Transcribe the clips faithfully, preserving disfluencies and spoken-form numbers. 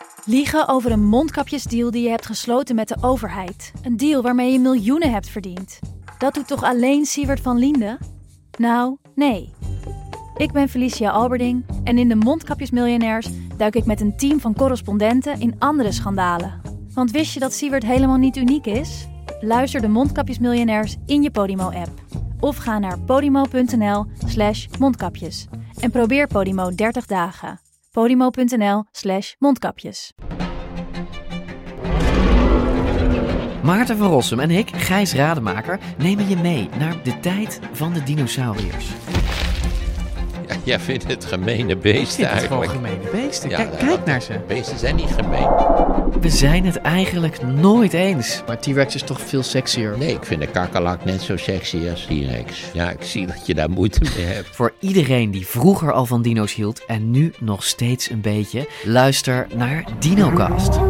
Liegen over een mondkapjesdeal die je hebt gesloten met de overheid. Een deal waarmee je miljoenen hebt verdiend. Dat doet toch alleen Siewert van Liende? Nou, nee. Ik ben Felicia Alberding en in de Mondkapjesmiljonairs duik ik met een team van correspondenten in andere schandalen. Want wist je dat Siewert helemaal niet uniek is? Luister de Mondkapjesmiljonairs in je Podimo-app. Of ga naar podimo.nl slash mondkapjes. En probeer Podimo dertig dagen. Podimo.nl slash mondkapjes. Maarten van Rossum en ik, Gijs Rademaker, nemen je mee naar de tijd van de dinosauriërs. Ja, jij vindt het gemene beesten het eigenlijk. Gewoon gemene beesten. Ja, Kijk, nou, kijk naar ze. Beesten zijn niet gemeen. We zijn het eigenlijk nooit eens. Maar T-Rex is toch veel sexier. Nee, ik vind een kakkelak net zo sexy als T-Rex. Ja, ik zie dat je daar moeite mee hebt. Voor iedereen die vroeger al van dino's hield en nu nog steeds een beetje, luister naar DinoCast.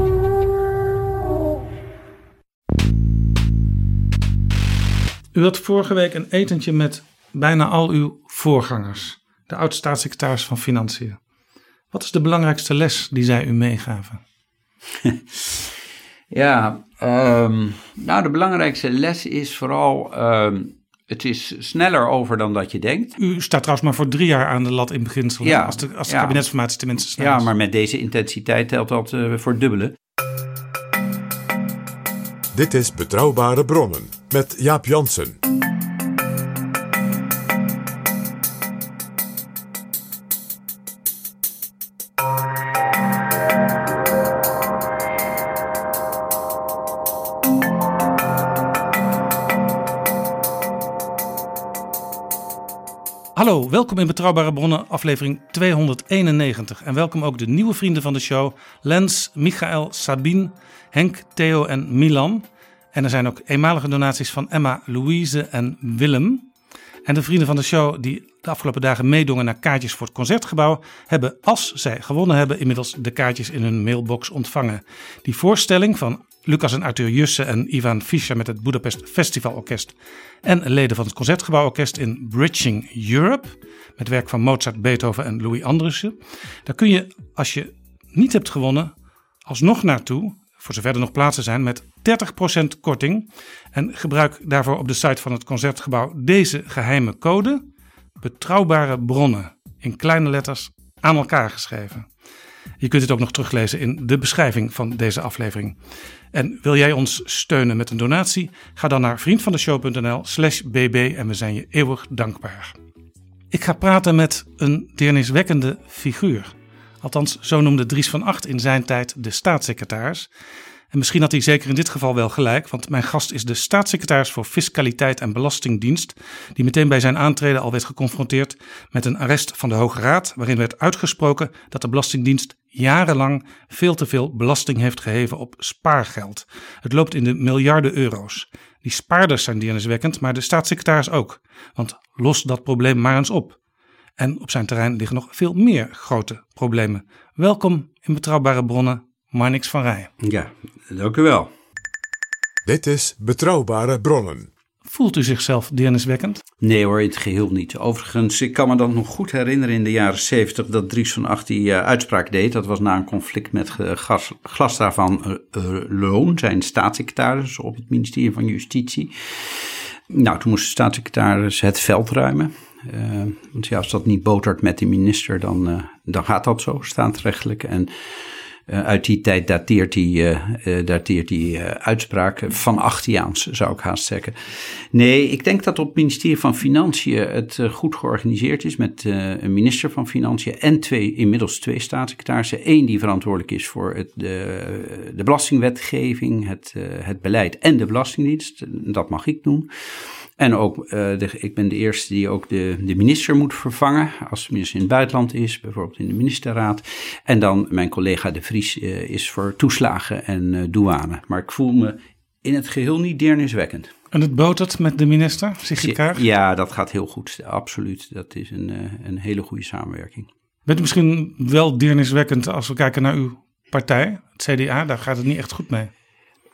U had vorige week een etentje met bijna al uw voorgangers. De oud-staatssecretaris van Financiën. Wat is de belangrijkste les die zij u meegaven? Ja, um, nou de belangrijkste les is vooral, um, het is sneller over dan dat je denkt. U staat trouwens maar voor drie jaar aan de lat in beginsel. Ja, als de, als de ja. kabinetsformatie tenminste snel Ja, is. maar met deze intensiteit telt dat uh, voor het dubbele. Dit is Betrouwbare Bronnen met Jaap Jansen. Hallo, welkom in Betrouwbare Bronnen, aflevering tweehonderdeenennegentig. En welkom ook de nieuwe vrienden van de show, Lens, Michael, Sabine, Henk, Theo en Milan. En er zijn ook eenmalige donaties van Emma, Louise en Willem. En de vrienden van de show die de afgelopen dagen meedongen naar kaartjes voor het Concertgebouw, hebben, als zij gewonnen hebben, inmiddels de kaartjes in hun mailbox ontvangen. Die voorstelling van Lucas en Arthur Jusse en Ivan Fischer met het Budapest Festivalorkest en leden van het Concertgebouworkest in Bridging Europe, met werk van Mozart, Beethoven en Louis Andriessen. Daar kun je, als je niet hebt gewonnen, alsnog naartoe, voor zover er nog plaatsen zijn, met dertig procent korting. En gebruik daarvoor op de site van het Concertgebouw deze geheime code: Betrouwbare Bronnen, in kleine letters aan elkaar geschreven. Je kunt het ook nog teruglezen in de beschrijving van deze aflevering. En wil jij ons steunen met een donatie? Ga dan naar vriendvandeshow.nl slash bb en we zijn je eeuwig dankbaar. Ik ga praten met een deerniswekkende figuur. Althans, zo noemde Dries van Agt in zijn tijd de staatssecretaris. En misschien had hij zeker in dit geval wel gelijk, want mijn gast is de staatssecretaris voor Fiscaliteit en Belastingdienst, die meteen bij zijn aantreden al werd geconfronteerd met een arrest van de Hoge Raad, waarin werd uitgesproken dat de Belastingdienst jarenlang veel te veel belasting heeft geheven op spaargeld. Het loopt in de miljarden euro's. Die spaarders zijn deerniswekkend, maar de staatssecretaris ook. Want los dat probleem maar eens op. En op zijn terrein liggen nog veel meer grote problemen. Welkom in Betrouwbare Bronnen, Marnix van Rij. Ja, dank u wel. Dit is Betrouwbare Bronnen. Voelt u zichzelf deerniswekkend? Nee hoor, in het geheel niet. Overigens, ik kan me dan nog goed herinneren in de jaren zeventig dat Dries van Agt die uh, uitspraak deed. Dat was na een conflict met uh, Gas, Glastra van uh, uh, Loon, zijn staatssecretaris op het ministerie van Justitie. Nou, toen moest de staatssecretaris het veld ruimen. Uh, want ja, als dat niet botert met de minister, dan, uh, dan gaat dat zo, staatsrechtelijk. En uh, uit die tijd dateert die, uh, uh, dateert die uh, uitspraak van Achtiaans, zou ik haast zeggen. Nee, ik denk dat op het ministerie van Financiën het uh, goed georganiseerd is met uh, een minister van Financiën en twee, inmiddels twee staatssecretarissen. Eén die verantwoordelijk is voor het, de, de belastingwetgeving, het, uh, het beleid en de Belastingdienst. Dat mag ik doen. En ook, uh, de, ik ben de eerste die ook de, de minister moet vervangen, als de minister in het buitenland is, bijvoorbeeld in de ministerraad. En dan mijn collega De Vries uh, is voor toeslagen en uh, douane. Maar ik voel me in het geheel niet deerniswekkend. En het botert met de minister, Sigrid Kaag? Ja, dat gaat heel goed, absoluut. Dat is een, uh, een hele goede samenwerking. Bent u misschien wel deerniswekkend als we kijken naar uw partij, het C D A? Daar gaat het niet echt goed mee.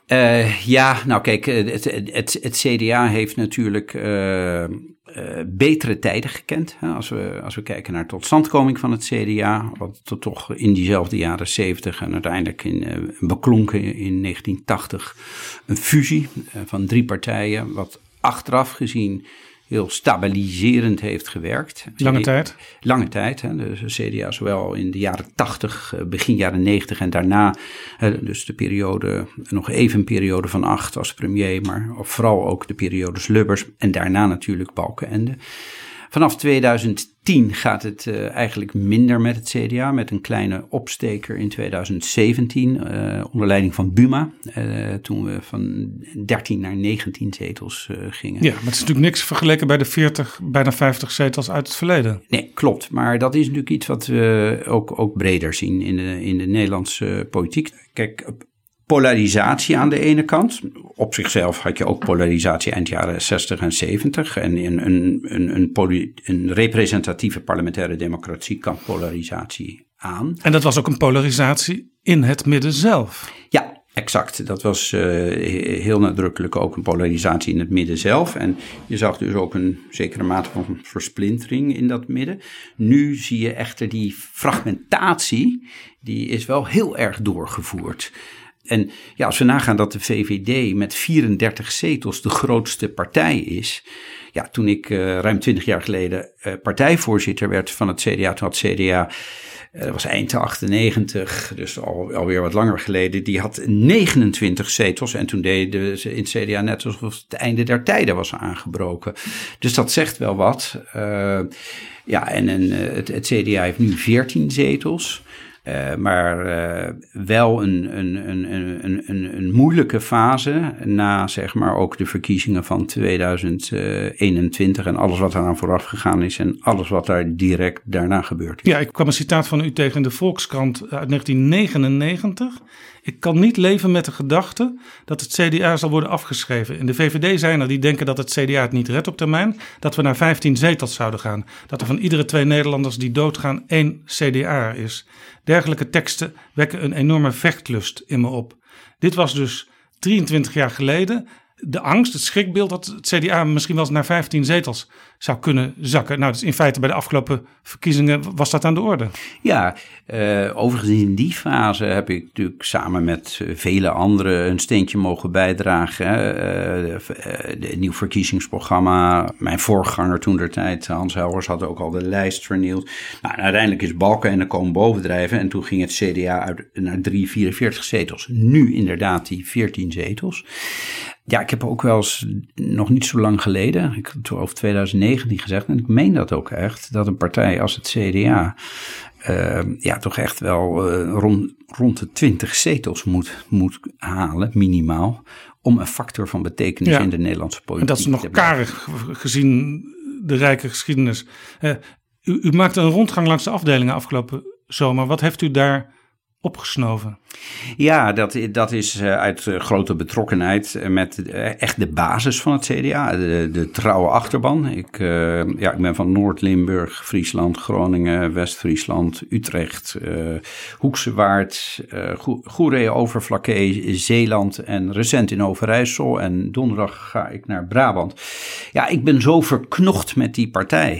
Uh, ja, nou kijk, het, het, het C D A heeft natuurlijk uh, uh, betere tijden gekend. Hè, als, we, als we kijken naar totstandkoming van het C D A, wat tot toch in diezelfde jaren zeventig en uiteindelijk in, uh, beklonken in negentien tachtig een fusie uh, van drie partijen, wat achteraf gezien heel stabiliserend heeft gewerkt. Lange tijd? Lange tijd. Hè. Dus de C D A zowel in de jaren tachtig, begin jaren negentig en daarna, dus de periode, nog even een periode van Acht als premier, maar vooral ook de periodes Lubbers en daarna natuurlijk Balkenende. Vanaf tweeduizend tien gaat het uh, eigenlijk minder met het C D A, met een kleine opsteker in tweeduizend zeventien, uh, onder leiding van Buma, uh, toen we van dertien naar negentien zetels uh, gingen. Ja, maar het is natuurlijk niks vergeleken bij de veertig, bijna vijftig zetels uit het verleden. Nee, klopt. Maar dat is natuurlijk iets wat we ook, ook breder zien in de, in de Nederlandse politiek. Kijk, polarisatie aan de ene kant. Op zichzelf had je ook polarisatie eind jaren zestig en zeventig. En in een, een, een, poli, een representatieve parlementaire democratie kan polarisatie aan. En dat was ook een polarisatie in het midden zelf. Ja, exact. Dat was uh, heel nadrukkelijk ook een polarisatie in het midden zelf. En je zag dus ook een zekere mate van versplintering in dat midden. Nu zie je echter die fragmentatie, die is wel heel erg doorgevoerd. En ja, als we nagaan dat de V V D met vierendertig zetels de grootste partij is. Ja, toen ik uh, ruim twintig jaar geleden uh, partijvoorzitter werd van het C D A, toen had het C D A, uh, dat was eind achtennegentig, dus al, alweer wat langer geleden, die had negenentwintig zetels. En toen deden ze in het C D A net alsof het einde der tijden was aangebroken. Dus dat zegt wel wat. Uh, ja, en, en uh, het, het C D A heeft nu veertien zetels. Uh, maar uh, wel een, een, een, een, een, een moeilijke fase na zeg maar ook de verkiezingen van tweeduizend eenentwintig en alles wat eraan vooraf gegaan is en alles wat daar direct daarna gebeurd is. Ja, ik kwam een citaat van u tegen in de Volkskrant uit negentien negenennegentig. Ik kan niet leven met de gedachte dat het C D A zal worden afgeschreven. In de V V D zijn er die denken dat het C D A het niet redt op termijn. Dat we naar vijftien zetels zouden gaan. Dat er van iedere twee Nederlanders die doodgaan één C D A is. Dergelijke teksten wekken een enorme vechtlust in me op. Dit was dus drieëntwintig jaar geleden. De angst, het schrikbeeld dat het C D A misschien wel eens naar vijftien zetels zou kunnen zakken. Nou, dus in feite bij de afgelopen verkiezingen was dat aan de orde. Ja, uh, overigens in die fase heb ik natuurlijk samen met vele anderen een steentje mogen bijdragen. Hè. Uh, de nieuw verkiezingsprogramma, mijn voorganger toen der tijd, Hans Helgers, had ook al de lijst vernield. Nou, en uiteindelijk is Balkenende komen bovendrijven en toen ging het C D A uit naar drie vierenveertig zetels. Nu inderdaad die veertien zetels. Ja, ik heb ook wel eens, nog niet zo lang geleden, ik heb over tweeduizend negentien gezegd, en ik meen dat ook echt, dat een partij als het C D A uh, ja, toch echt wel uh, rond, rond de twintig zetels moet, moet halen, minimaal, om een factor van betekenis ja. in de Nederlandse politiek te hebben. En dat is nog karig gezien de rijke geschiedenis. Uh, u, u maakte een rondgang langs de afdelingen afgelopen zomer. Wat heeft u daar opgesnoven? Ja, dat, dat is uit grote betrokkenheid met echt de basis van het C D A, de, de trouwe achterban. Ik, uh, ja, ik ben van Noord-Limburg, Friesland, Groningen, West-Friesland, Utrecht, uh, Hoekse Waard, uh, Goeree, Overflakkee, Zeeland en recent in Overijssel. En donderdag ga ik naar Brabant. Ja, ik ben zo verknocht met die partij.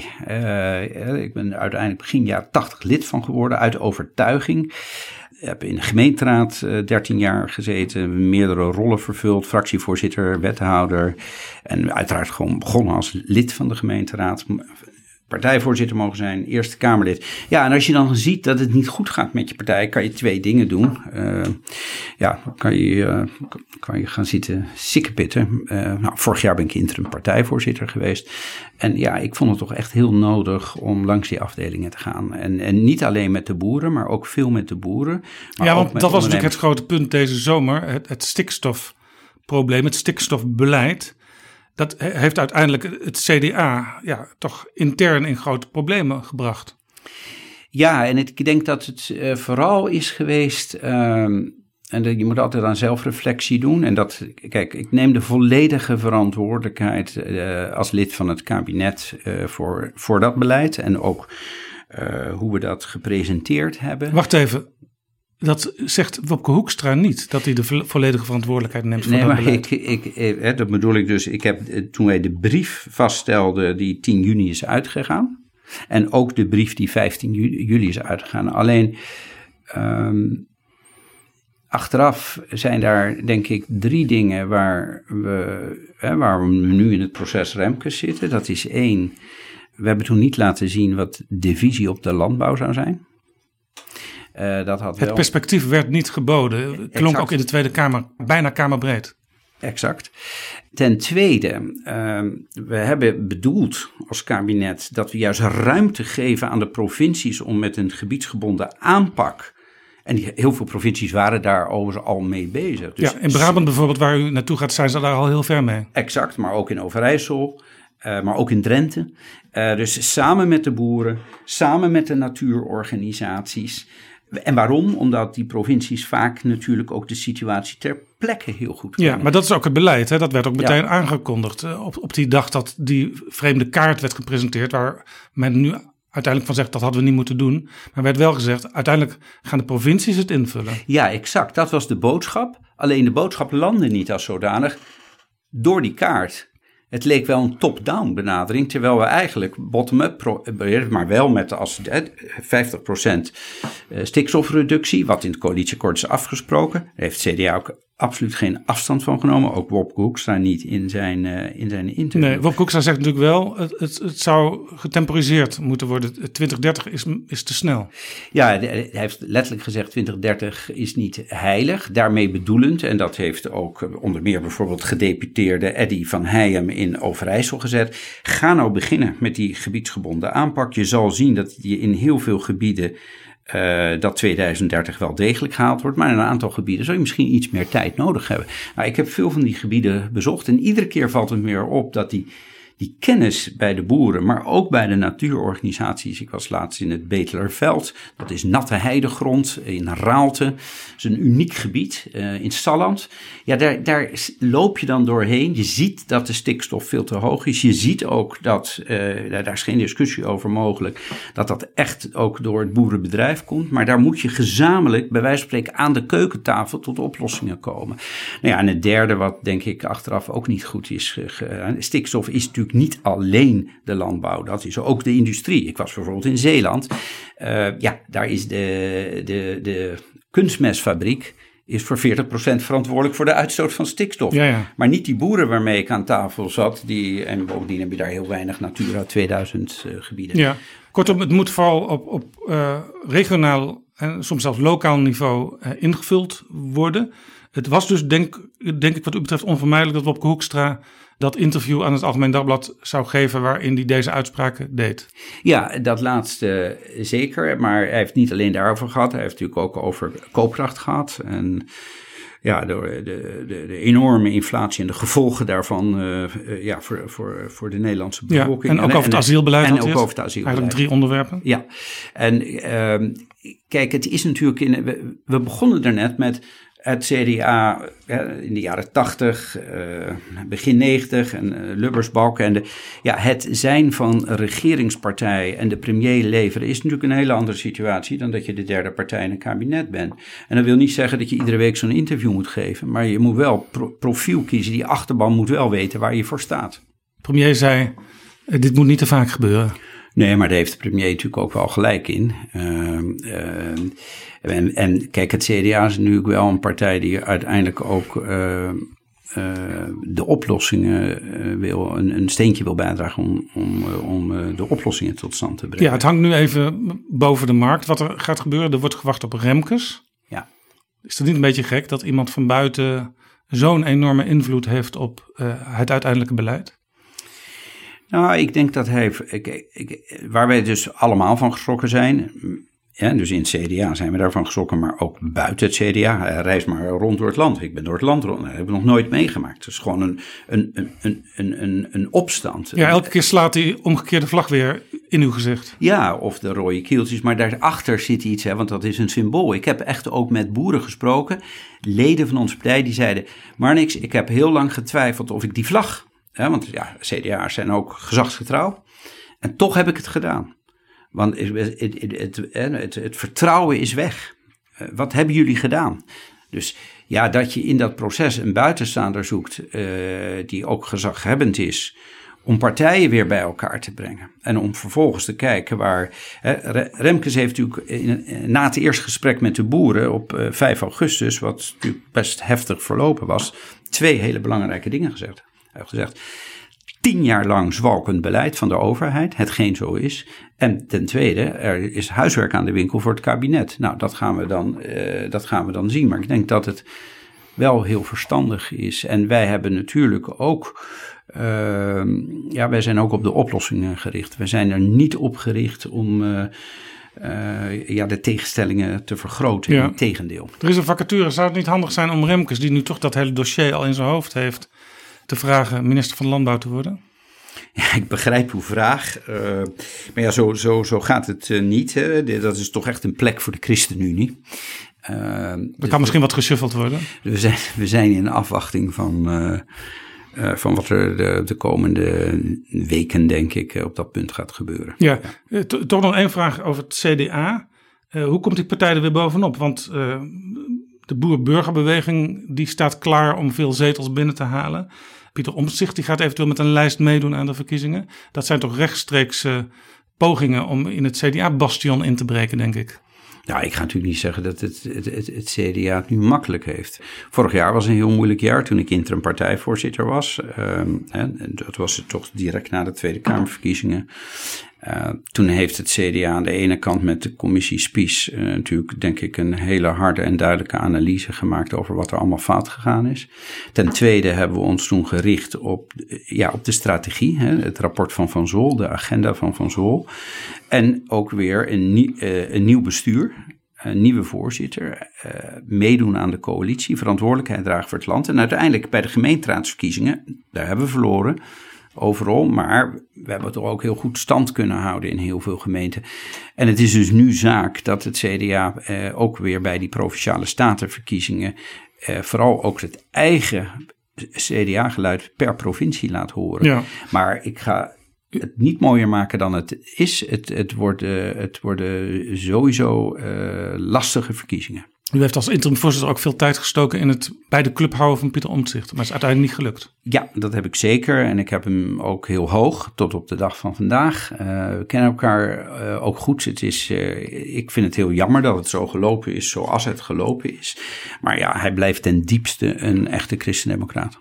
Uh, ik ben uiteindelijk begin jaren tachtig lid van geworden uit overtuiging. Ik heb in de gemeenteraad dertien jaar gezeten, meerdere rollen vervuld, fractievoorzitter, wethouder en uiteraard gewoon begonnen als lid van de gemeenteraad, partijvoorzitter mogen zijn, Eerste Kamerlid. Ja, en als je dan ziet dat het niet goed gaat met je partij, kan je twee dingen doen. Uh, ja, dan kan je, uh, kan je gaan zitten sikkepitten. Uh, nou, vorig jaar ben ik interim partijvoorzitter geweest. En ja, ik vond het toch echt heel nodig om langs die afdelingen te gaan. En, en niet alleen met de boeren, maar ook veel met de boeren. Maar ja, want ook met dat was natuurlijk het grote punt deze zomer. Het, het stikstofprobleem, het stikstofbeleid. Dat heeft uiteindelijk het C D A ja, toch intern in grote problemen gebracht. Ja, en het, ik denk dat het uh, vooral is geweest, um, en de, je moet altijd aan zelfreflectie doen. En dat, kijk, ik neem de volledige verantwoordelijkheid uh, als lid van het kabinet uh, voor, voor dat beleid. En ook uh, hoe we dat gepresenteerd hebben. Wacht even, dat zegt Wopke Hoekstra niet, dat hij de vo- volledige verantwoordelijkheid neemt voor Nee, dat maar beleid. ik, ik, ik, dat bedoel ik dus. Ik heb, toen wij de brief vaststelden die tien juni is uitgegaan. En ook de brief die vijftien juli is uitgegaan. Alleen um, achteraf zijn daar denk ik drie dingen waar we, hè, waar we nu in het proces Remkes zitten. Dat is één, we hebben toen niet laten zien wat de visie op de landbouw zou zijn. Uh, dat had Het wel... perspectief werd niet geboden. Het klonk Exact. ook in de Tweede Kamer bijna kamerbreed. Exact. Ten tweede, uh, we hebben bedoeld als kabinet dat we juist ruimte geven aan de provincies om met een gebiedsgebonden aanpak. En die, heel veel provincies waren daar overigens al mee bezig. Dus ja, in Brabant bijvoorbeeld, waar u naartoe gaat, zijn ze daar al heel ver mee. Exact, maar ook in Overijssel, uh, maar ook in Drenthe. Uh, dus samen met de boeren, samen met de natuurorganisaties. En waarom? Omdat die provincies vaak natuurlijk ook de situatie ter plekke heel goed kennen. Ja, maar dat is ook het beleid. Hè? Dat werd ook meteen Ja. aangekondigd. Op, op die dag dat die vreemde kaart werd gepresenteerd, waar men nu uiteindelijk van zegt dat hadden we niet moeten doen. Maar werd wel gezegd, uiteindelijk gaan de provincies het invullen. Ja, exact. Dat was de boodschap. Alleen de boodschap landde niet als zodanig door die kaart. Het leek wel een top-down benadering, terwijl we eigenlijk bottom-up, pro- maar wel met als vijftig procent stikstofreductie, wat in het coalitieakkoord is afgesproken. Daar heeft het C D A ook absoluut geen afstand van genomen. Ook Wopke Hoekstra niet in zijn, uh, in zijn interview. Nee, Wopke Hoekstra zegt natuurlijk wel, het, het, het zou getemporiseerd moeten worden. twintig dertig is, is te snel. Ja, hij heeft letterlijk gezegd twintig dertig is niet heilig. Daarmee bedoelend, en dat heeft ook onder meer bijvoorbeeld gedeputeerde Eddy van Heijem in Overijssel gezet. Ga nou beginnen met die gebiedsgebonden aanpak. Je zal zien dat je in heel veel gebieden Uh, dat tweeduizend dertig wel degelijk gehaald wordt. Maar in een aantal gebieden zou je misschien iets meer tijd nodig hebben. Nou, ik heb veel van die gebieden bezocht. En iedere keer valt het meer op dat die, die kennis bij de boeren, maar ook bij de natuurorganisaties. Ik was laatst in het Betelerveld. Dat is natte heidegrond in Raalte. Dat is een uniek gebied uh, in Salland. Ja, daar, daar loop je dan doorheen. Je ziet dat de stikstof veel te hoog is. Je ziet ook dat, uh, daar is geen discussie over mogelijk, dat dat echt ook door het boerenbedrijf komt. Maar daar moet je gezamenlijk, bij wijze van spreken, aan de keukentafel tot oplossingen komen. Nou ja, en het derde, wat denk ik achteraf ook niet goed is. Uh, stikstof is natuurlijk niet alleen de landbouw. Dat is ook de industrie. Ik was bijvoorbeeld in Zeeland. Uh, ja, daar is de, de, de kunstmestfabriek is voor veertig procent verantwoordelijk voor de uitstoot van stikstof. Ja, ja. Maar niet die boeren waarmee ik aan tafel zat. Die, en bovendien heb je daar heel weinig Natura tweeduizend uh, gebieden. Ja, kortom, het moet vooral op, op uh, regionaal en soms zelfs lokaal niveau uh, ingevuld worden. Het was dus, denk, denk ik wat u betreft, onvermijdelijk dat Wopke Hoekstra dat interview aan het Algemeen Dagblad zou geven waarin hij deze uitspraken deed. Ja, dat laatste zeker. Maar hij heeft niet alleen daarover gehad. Hij heeft natuurlijk ook over koopkracht gehad. En ja, door de, de, de enorme inflatie en de gevolgen daarvan uh, uh, ja, voor, voor, voor de Nederlandse bevolking. Ja, en ook over het asielbeleid. En ook over het asielbeleid. Eigenlijk drie onderwerpen. Ja, en uh, kijk, het is natuurlijk, in, we, we begonnen er net met het C D A in de jaren tachtig, uh, begin negentig en uh, Lubbers, Balken. En de, ja, het zijn van regeringspartij en de premier leveren is natuurlijk een hele andere situatie dan dat je de derde partij in een kabinet bent. En dat wil niet zeggen dat je iedere week zo'n interview moet geven, maar je moet wel pro- profiel kiezen. Die achterban moet wel weten waar je voor staat. De premier zei, dit moet niet te vaak gebeuren. Nee, maar daar heeft de premier natuurlijk ook wel gelijk in. Uh, uh, en, en kijk, het C D A is natuurlijk wel een partij die uiteindelijk ook uh, uh, de oplossingen uh, wil, een, een steentje wil bijdragen om, om, uh, om uh, de oplossingen tot stand te brengen. Ja, het hangt nu even boven de markt wat er gaat gebeuren. Er wordt gewacht op Remkes. Ja. Is het niet een beetje gek dat iemand van buiten zo'n enorme invloed heeft op uh, het uiteindelijke beleid? Nou, ik denk dat hij, ik, ik, waar wij dus allemaal van geschrokken zijn, ja, dus in het C D A zijn we daarvan geschrokken, maar ook buiten het C D A, reis maar rond door het land. Ik ben door het land rond, dat hebben we nog nooit meegemaakt. Het is gewoon een, een, een, een, een, een opstand. Ja, elke keer slaat die omgekeerde vlag weer in uw gezicht. Ja, of de rode kieltjes, maar daarachter zit iets, hè, want dat is een symbool. Ik heb echt ook met boeren gesproken, leden van onze partij, die zeiden, Marnix, ik heb heel lang getwijfeld of ik die vlag... Ja, want ja, C D A'ers zijn ook gezagsgetrouw. En toch heb ik het gedaan. Want het, het, het, het, het vertrouwen is weg. Uh, wat hebben jullie gedaan? Dus ja, dat je in dat proces een buitenstaander zoekt uh, die ook gezaghebbend is, om partijen weer bij elkaar te brengen. En om vervolgens te kijken waar... Hè, Remkes heeft natuurlijk in, na het eerste gesprek met de boeren op uh, vijf augustus... wat natuurlijk best heftig verlopen was, twee hele belangrijke dingen gezegd. Hij heeft gezegd, tien jaar lang zwalkend beleid van de overheid, hetgeen zo is. En ten tweede, er is huiswerk aan de winkel voor het kabinet. Nou, dat gaan we dan, uh, dat gaan we dan zien. Maar ik denk dat het wel heel verstandig is. En wij hebben natuurlijk ook... Uh, ja, wij zijn ook op de oplossingen gericht. We zijn er niet op gericht om uh, uh, ja, de tegenstellingen te vergroten. Ja. Integendeel. Er is een vacature. Zou het niet handig zijn om Remkes, die nu toch dat hele dossier al in zijn hoofd heeft, te vragen minister van Landbouw te worden? Ja, ik begrijp uw vraag. Uh, maar ja, zo, zo, zo gaat het uh, niet. Hè. Dat is toch echt een plek voor de ChristenUnie. Uh, er dus kan misschien wat geshuffeld worden. We zijn, we zijn in afwachting van... Uh, Uh, van wat er de, de komende weken, denk ik, uh, op dat punt gaat gebeuren. Ja, ja. To, toch nog één vraag over het C D A. Uh, hoe komt die partij er weer bovenop? Want uh, de boer-burgerbeweging die staat klaar om veel zetels binnen te halen. Pieter Omtzigt die gaat eventueel met een lijst meedoen aan de verkiezingen. Dat zijn toch rechtstreeks uh, pogingen om in het C D A-bastion in te breken, denk ik. Nou, ik ga natuurlijk niet zeggen dat het, het, het, het C D A het nu makkelijk heeft. Vorig jaar was een heel moeilijk jaar toen ik interim partijvoorzitter was. Uh, hè, dat was het toch direct na de Tweede Kamerverkiezingen. Uh, toen heeft het C D A aan de ene kant met de commissie Spies uh, natuurlijk denk ik een hele harde en duidelijke analyse gemaakt over wat er allemaal fout gegaan is. Ten tweede hebben we ons toen gericht op, ja, op de strategie, hè, het rapport van Van Zool, de agenda van Van Zool. En ook weer een, nie, uh, een nieuw bestuur, een nieuwe voorzitter, uh, meedoen aan de coalitie, verantwoordelijkheid dragen voor het land. En uiteindelijk bij de gemeenteraadsverkiezingen, daar hebben we verloren. Overal, maar we hebben toch ook heel goed stand kunnen houden in heel veel gemeenten. En het is dus nu zaak dat het C D A eh, ook weer bij die provinciale statenverkiezingen eh, vooral ook het eigen C D A-geluid per provincie laat horen. Ja. Maar ik ga het niet mooier maken dan het is. Het, het, worden, het worden sowieso uh, lastige verkiezingen. U heeft als interim-voorzitter ook veel tijd gestoken in het bij de club houden van Pieter Omtzigt. Maar het is uiteindelijk niet gelukt. Ja, dat heb ik zeker. En ik heb hem ook heel hoog tot op de dag van vandaag. Uh, we kennen elkaar uh, ook goed. Het is, uh, ik vind het heel jammer dat het zo gelopen is zoals het gelopen is. Maar ja, hij blijft ten diepste een echte christendemocraat.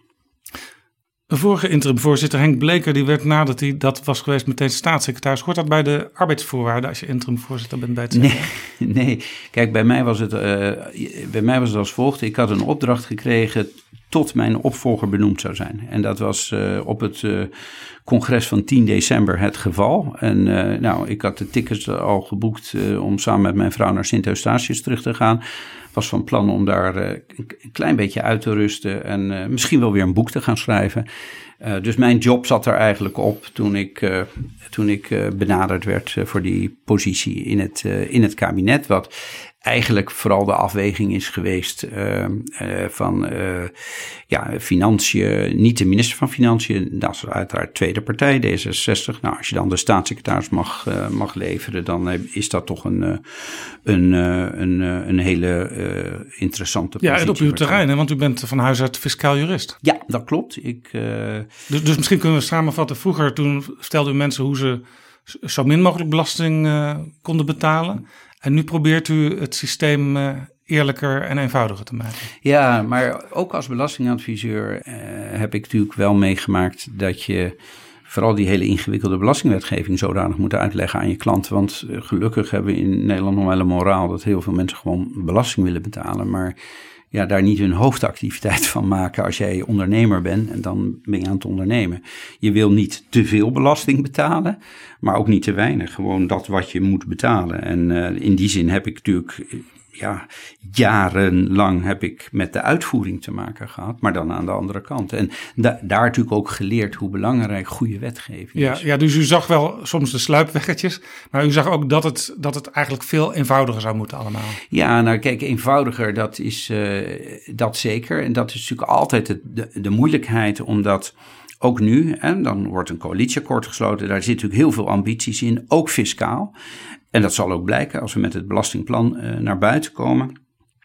De vorige interim-voorzitter Henk Bleker, die werd nadat hij dat was geweest meteen staatssecretaris. Hoort dat bij de arbeidsvoorwaarden als je interim-voorzitter bent bij het C D A? Nee, nee, kijk, bij mij was het, uh, bij mij was het als volgt. Ik had een opdracht gekregen tot mijn opvolger benoemd zou zijn. En dat was uh, op het uh, congres van tien december het geval. En uh, nou, ik had de tickets al geboekt uh, om samen met mijn vrouw naar Sint Eustatius terug te gaan. Was van plan om daar uh, een klein beetje uit te rusten en uh, misschien wel weer een boek te gaan schrijven. Uh, dus mijn job zat er eigenlijk op toen ik, uh, toen ik uh, benaderd werd uh, voor die positie in het, uh, in het kabinet. Wat eigenlijk vooral de afweging is geweest uh, uh, van uh, ja, financiën, niet de minister van Financiën, dat is uiteraard tweede partij, D zesenzestig. Nou, als je dan de staatssecretaris mag, uh, mag leveren, dan is dat toch een, uh, een, uh, een, uh, een hele uh, interessante positie. Ja, en op uw terrein, hè? Want u bent van huis uit fiscaal jurist. Ja, dat klopt. Ik, uh, dus, dus misschien kunnen we samenvatten, vroeger toen vertelden u mensen hoe ze zo min mogelijk belasting uh, konden betalen. En nu probeert u het systeem uh, eerlijker en eenvoudiger te maken. Ja, maar ook als belastingadviseur uh, heb ik natuurlijk wel meegemaakt dat je vooral die hele ingewikkelde belastingwetgeving zodanig moet uitleggen aan je klant. Want uh, gelukkig hebben we in Nederland nog wel een moraal dat heel veel mensen gewoon belasting willen betalen. Maar ja, daar niet hun hoofdactiviteit van maken als jij ondernemer bent en dan ben je aan het ondernemen. Je wil niet te veel belasting betalen, maar ook niet te weinig. Gewoon dat wat je moet betalen. En uh, in die zin heb ik natuurlijk, ja, jarenlang heb ik met de uitvoering te maken gehad, maar dan aan de andere kant. En da- daar natuurlijk ook geleerd hoe belangrijk goede wetgeving ja, is. Ja, dus u zag wel soms de sluipweggetjes, maar u zag ook dat het, dat het eigenlijk veel eenvoudiger zou moeten allemaal. Ja, nou kijk, eenvoudiger, dat is uh, dat zeker. En dat is natuurlijk altijd het, de, de moeilijkheid, omdat ook nu, hè, dan wordt een coalitieakkoord gesloten, daar zit natuurlijk heel veel ambities in, ook fiscaal. En dat zal ook blijken als we met het belastingplan uh, naar buiten komen.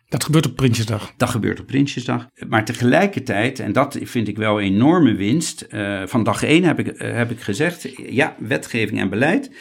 Dat gebeurt op Prinsjesdag. Dat gebeurt op Prinsjesdag. Maar tegelijkertijd, en dat vind ik wel een enorme winst, uh, van dag één heb ik, uh, heb ik gezegd, ja, wetgeving en beleid,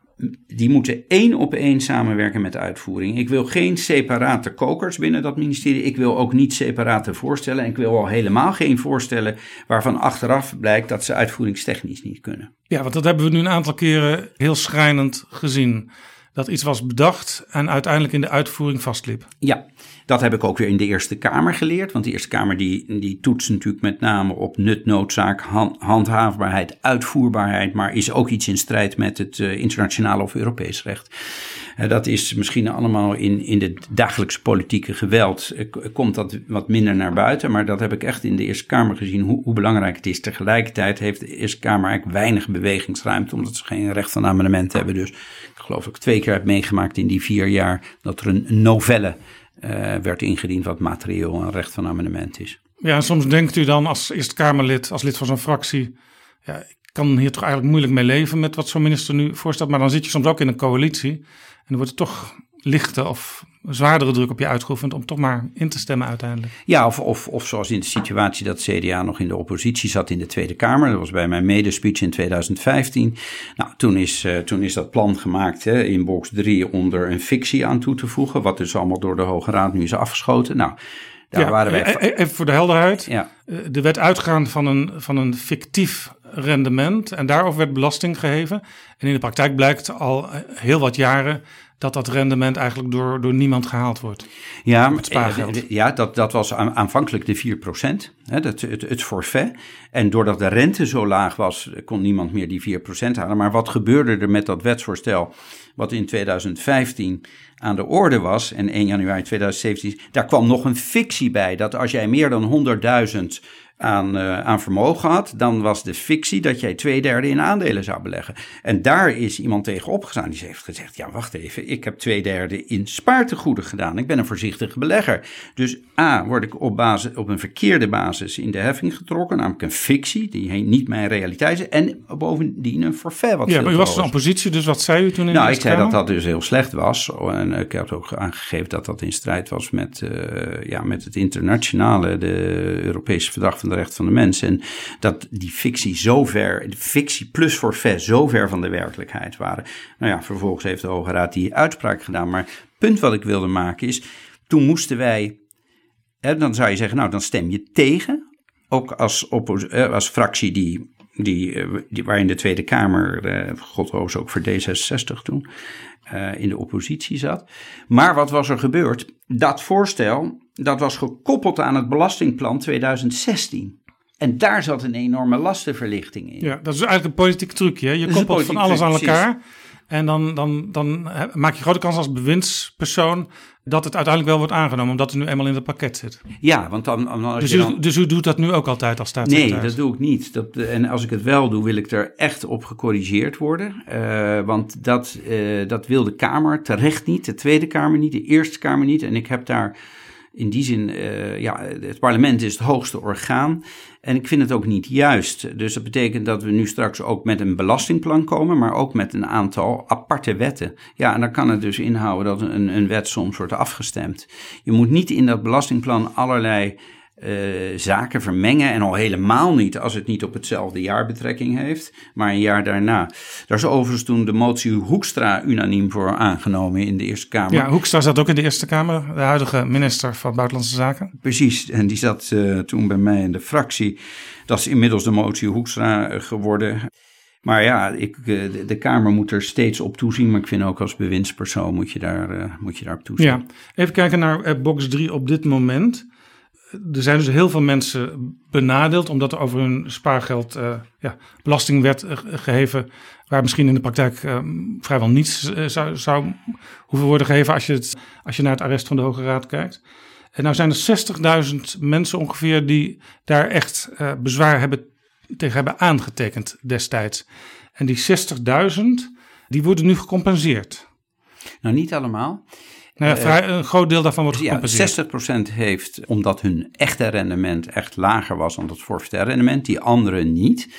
die moeten één op één samenwerken met de uitvoering. Ik wil geen separate kokers binnen dat ministerie. Ik wil ook niet separate voorstellen. En ik wil al helemaal geen voorstellen waarvan achteraf blijkt dat ze uitvoeringstechnisch niet kunnen. Ja, want dat hebben we nu een aantal keren heel schrijnend gezien. Dat iets was bedacht en uiteindelijk in de uitvoering vastliep. Ja, dat heb ik ook weer in de Eerste Kamer geleerd. Want de Eerste Kamer die, die toetst natuurlijk met name op nut, noodzaak, hand, handhaafbaarheid, uitvoerbaarheid. Maar is ook iets in strijd met het uh, internationale of Europees recht. Uh, dat is misschien allemaal in, in de dagelijkse politieke geweld. Uh, komt dat wat minder naar buiten. Maar dat heb ik echt in de Eerste Kamer gezien. Hoe, hoe belangrijk het is. Tegelijkertijd heeft de Eerste Kamer eigenlijk weinig bewegingsruimte. Omdat ze geen recht van amendement hebben. Dus ik geloof dat ik twee keer heb meegemaakt in die vier jaar dat er een novelle uh, werd ingediend wat materieel een recht van amendement is. Ja, en soms denkt u dan als Eerste Kamerlid, als lid van zo'n fractie, ja, ik kan hier toch eigenlijk moeilijk mee leven met wat zo'n minister nu voorstelt. Maar dan zit je soms ook in een coalitie en dan wordt er toch lichte of zwaardere druk op je uitgeoefend om toch maar in te stemmen uiteindelijk. Ja, of, of, of zoals in de situatie dat C D A nog in de oppositie zat in de Tweede Kamer. Dat was bij mijn medespeech in tweeduizend vijftien. Nou, toen is, uh, toen is dat plan gemaakt hè, in box drie om er een fictie aan toe te voegen. Wat dus allemaal door de Hoge Raad nu is afgeschoten. Nou, daar ja, waren wij... Even voor de helderheid. Ja. De wet uitgaan van een, van een fictief rendement en daarover werd belasting geheven. En in de praktijk blijkt al heel wat jaren dat dat rendement eigenlijk door, door niemand gehaald wordt. Ja, het spaargeld. ja dat, dat was aanvankelijk de vier procent, hè, het, het, het forfait. En doordat de rente zo laag was, kon niemand meer die vier procent halen. Maar wat gebeurde er met dat wetsvoorstel wat in tweeduizend vijftien aan de orde was en één januari tweeduizend zeventien, daar kwam nog een fictie bij dat als jij meer dan honderdduizend aan, uh, aan vermogen had, dan was de fictie dat jij twee derde in aandelen zou beleggen. En daar is iemand tegen opgestaan. Die heeft gezegd, ja wacht even, ik heb twee derde in spaartegoeden gedaan. Ik ben een voorzichtige belegger. Dus A, word ik op, basis, op een verkeerde basis in de heffing getrokken, namelijk een fictie, die niet mijn realiteit is. En bovendien een forfait. Wat ja, maar u was in oppositie, dus wat zei u toen in nou, de ik zei Kamer? dat dat dus heel slecht was. En ik heb ook aangegeven dat dat in strijd was met, uh, ja, met het internationale, de Europese verdrag van de rechten van de mens. En dat die fictie zo ver, de fictie plus forfait zo ver van de werkelijkheid waren. Nou ja, vervolgens heeft de Hoge Raad die uitspraak gedaan. Maar het punt wat ik wilde maken is, toen moesten wij, hè, dan zou je zeggen, nou dan stem je tegen. Ook als, oppos- als fractie die, die, die, waar in de Tweede Kamer, eh, godroos ook voor D zesenzestig toen, uh, in de oppositie zat. Maar wat was er gebeurd? Dat voorstel, dat was gekoppeld aan het belastingplan tweeduizend zestien. En daar zat een enorme lastenverlichting in. Ja, dat is eigenlijk een politiek trucje. Hè? Je koppelt van alles aan elkaar. Precies. En dan, dan, dan maak je grote kans als bewindspersoon dat het uiteindelijk wel wordt aangenomen, omdat het nu eenmaal in het pakket zit. Ja, want dan... dan als dus, je dan... U, dus u doet dat nu ook altijd als staatssecretaris? Nee, dat doe ik niet. Dat, en als ik het wel doe, wil ik er echt op gecorrigeerd worden. Uh, want dat, uh, dat wil de Kamer terecht niet, de Tweede Kamer niet, de Eerste Kamer niet. En ik heb daar... In die zin, uh, ja, het parlement is het hoogste orgaan en ik vind het ook niet juist. Dus dat betekent dat we nu straks ook met een belastingplan komen, maar ook met een aantal aparte wetten. Ja, en dan kan het dus inhouden dat een, een wet soms wordt afgestemd. Je moet niet in dat belastingplan allerlei uh, zaken vermengen en al helemaal niet als het niet op hetzelfde jaar betrekking heeft, maar een jaar daarna. Daar is overigens toen de motie Hoekstra unaniem voor aangenomen in de Eerste Kamer. Ja, Hoekstra zat ook in de Eerste Kamer, de huidige minister van Buitenlandse Zaken. Precies, en die zat uh, toen bij mij in de fractie. Dat is inmiddels de motie Hoekstra uh, geworden. Maar ja, ik, uh, de, de Kamer moet er steeds op toezien, maar ik vind ook als bewindspersoon moet je daar, uh, moet je daar op toezien. Ja, even kijken naar uh, box drie op dit moment. Er zijn dus heel veel mensen benadeeld omdat er over hun spaargeld uh, ja, belasting werd uh, geheven, waar misschien in de praktijk uh, vrijwel niets uh, zou, zou hoeven worden geheven als je, het, als je naar het arrest van de Hoge Raad kijkt. En nou zijn er zestigduizend mensen ongeveer die daar echt uh, bezwaar hebben, tegen hebben aangetekend destijds. En die zestigduizend, die worden nu gecompenseerd. Nou, niet allemaal. Nou ja, vrij, een groot deel daarvan wordt gecompenseerd. Ja, zestig procent heeft, omdat hun echte rendement echt lager was dan het forfaitaire rendement, die anderen niet.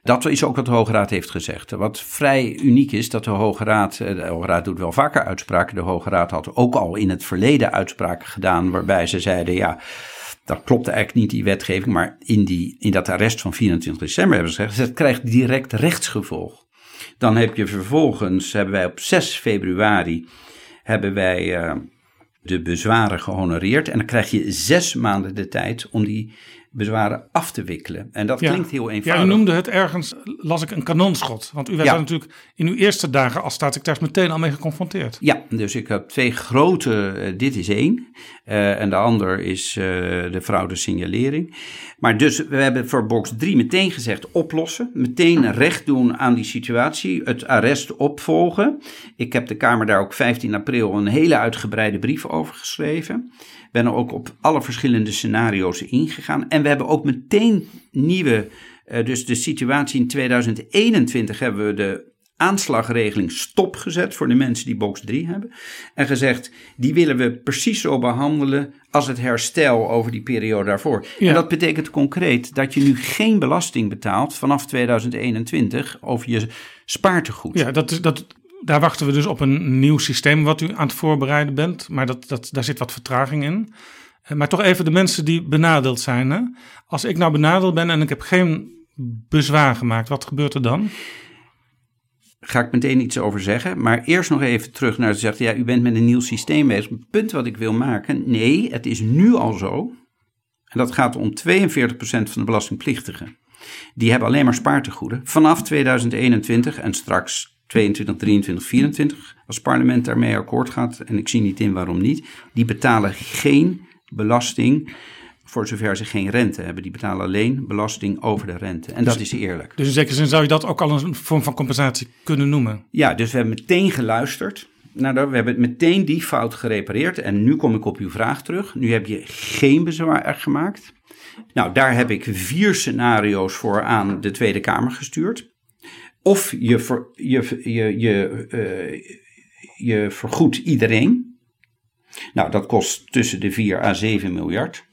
Dat is ook wat de Hoge Raad heeft gezegd. Wat vrij uniek is, dat de Hoge Raad, de Hoge Raad doet wel vaker uitspraken. De Hoge Raad had ook al in het verleden uitspraken gedaan waarbij ze zeiden, ja, dat klopte eigenlijk niet die wetgeving. Maar in, die, in dat arrest van vierentwintig december hebben ze gezegd, dat krijgt direct rechtsgevolg. Dan heb je vervolgens, hebben wij op zes februari, hebben wij uh, de bezwaren gehonoreerd. En dan krijg je zes maanden de tijd om die bezwaren af te wikkelen. En dat ja. klinkt heel eenvoudig. Ja, u noemde het ergens, las ik, een kanonschot. Want u werd Ja. daar natuurlijk in uw eerste dagen als staatssecretaris meteen al mee geconfronteerd. Ja, dus ik heb twee grote, uh, dit is één. Uh, en de ander is uh, de fraudesignalering. Maar dus we hebben voor box drie meteen gezegd oplossen. Meteen recht doen aan die situatie. Het arrest opvolgen. Ik heb de Kamer daar ook vijftien april een hele uitgebreide brief over geschreven. Ben er ook op alle verschillende scenario's ingegaan. En we hebben ook meteen nieuwe, uh, dus de situatie in tweeduizend eenentwintig hebben we de aanslagregeling stopgezet voor de mensen die box drie hebben. En gezegd, die willen we precies zo behandelen als het herstel over die periode daarvoor. Ja. En dat betekent concreet dat je nu geen belasting betaalt vanaf tweeduizend eenentwintig over je spaartegoed. Ja, dat is, dat, daar wachten we dus op een nieuw systeem wat u aan het voorbereiden bent. Maar dat, dat, daar zit wat vertraging in. Maar toch even de mensen die benadeeld zijn. Hè? Als ik nou benadeeld ben en ik heb geen bezwaar gemaakt, wat gebeurt er dan? Ga ik meteen iets over zeggen. Maar eerst nog even terug naar het zegt, ja, u bent met een nieuw systeem bezig. Het punt wat ik wil maken, nee, het is nu al zo. En dat gaat om tweeënveertig procent van de belastingplichtigen. Die hebben alleen maar spaartegoeden. Vanaf tweeduizend eenentwintig en straks tweeëntwintig, drieëntwintig, vierentwintig. Als het parlement daarmee akkoord gaat, en ik zie niet in waarom niet. Die betalen geen belasting voor zover ze geen rente hebben. Die betalen alleen belasting over de rente. En dat is eerlijk. Dus in zekere zin zou je dat ook al een vorm van compensatie kunnen noemen? Ja, dus we hebben meteen geluisterd. Nou, we hebben meteen die fout gerepareerd. En nu kom ik op uw vraag terug. Nu heb je geen bezwaar gemaakt. Nou, daar heb ik vier scenario's voor aan de Tweede Kamer gestuurd. Of je, ver, je, je, je, uh, je vergoedt iedereen. Nou, dat kost tussen de vier à zeven miljard.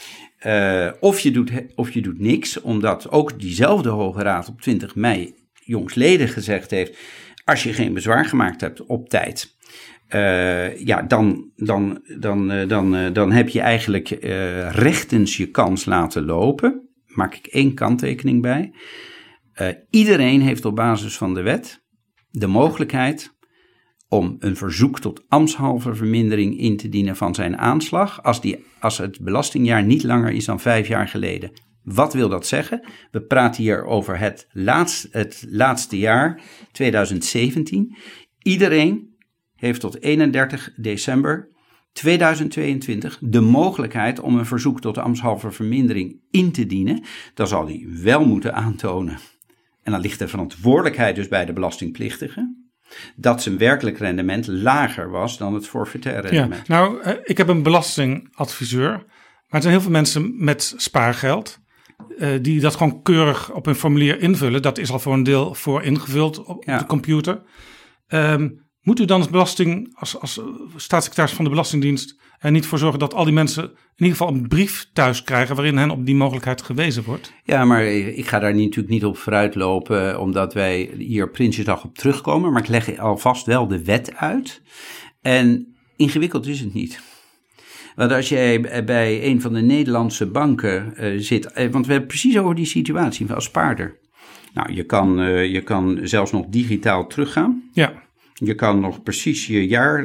Uh, of, je doet, of je doet niks, omdat ook diezelfde Hoge Raad op twintig mei jongsleden gezegd heeft, als je geen bezwaar gemaakt hebt op tijd, uh, ja, dan, dan, dan, uh, dan, uh, dan heb je eigenlijk uh, rechtens je kans laten lopen. Maak ik één kanttekening bij. Uh, iedereen heeft op basis van de wet de mogelijkheid om een verzoek tot ambtshalve vermindering in te dienen van zijn aanslag als, die, als het belastingjaar niet langer is dan vijf jaar geleden. Wat wil dat zeggen? We praten hier over het laatste, het laatste jaar, tweeduizend zeventien. Iedereen heeft tot eenendertig december tweeduizend tweeëntwintig de mogelijkheid om een verzoek tot ambtshalve vermindering in te dienen. Dan zal hij wel moeten aantonen, en dan ligt de verantwoordelijkheid dus bij de belastingplichtige, dat zijn werkelijk rendement lager was dan het forfaitaire rendement. Ja, nou, ik heb een belastingadviseur, maar er zijn heel veel mensen met spaargeld uh, die dat gewoon keurig op een formulier invullen. Dat is al voor een deel voor ingevuld op ja. de computer. Um, moet u dan als belasting, als, als staatssecretaris van de Belastingdienst er niet voor zorgen dat al die mensen in ieder geval een brief thuis krijgen waarin hen op die mogelijkheid gewezen wordt? Ja, maar ik ga daar natuurlijk niet op vooruitlopen, omdat wij hier op Prinsjesdag op terugkomen. Maar ik leg alvast wel de wet uit. En ingewikkeld is het niet. Want als jij bij een van de Nederlandse banken uh, zit, uh, want we hebben precies over die situatie als spaarder. Nou, je kan, uh, je kan zelfs nog digitaal teruggaan. Ja. Je kan nog precies je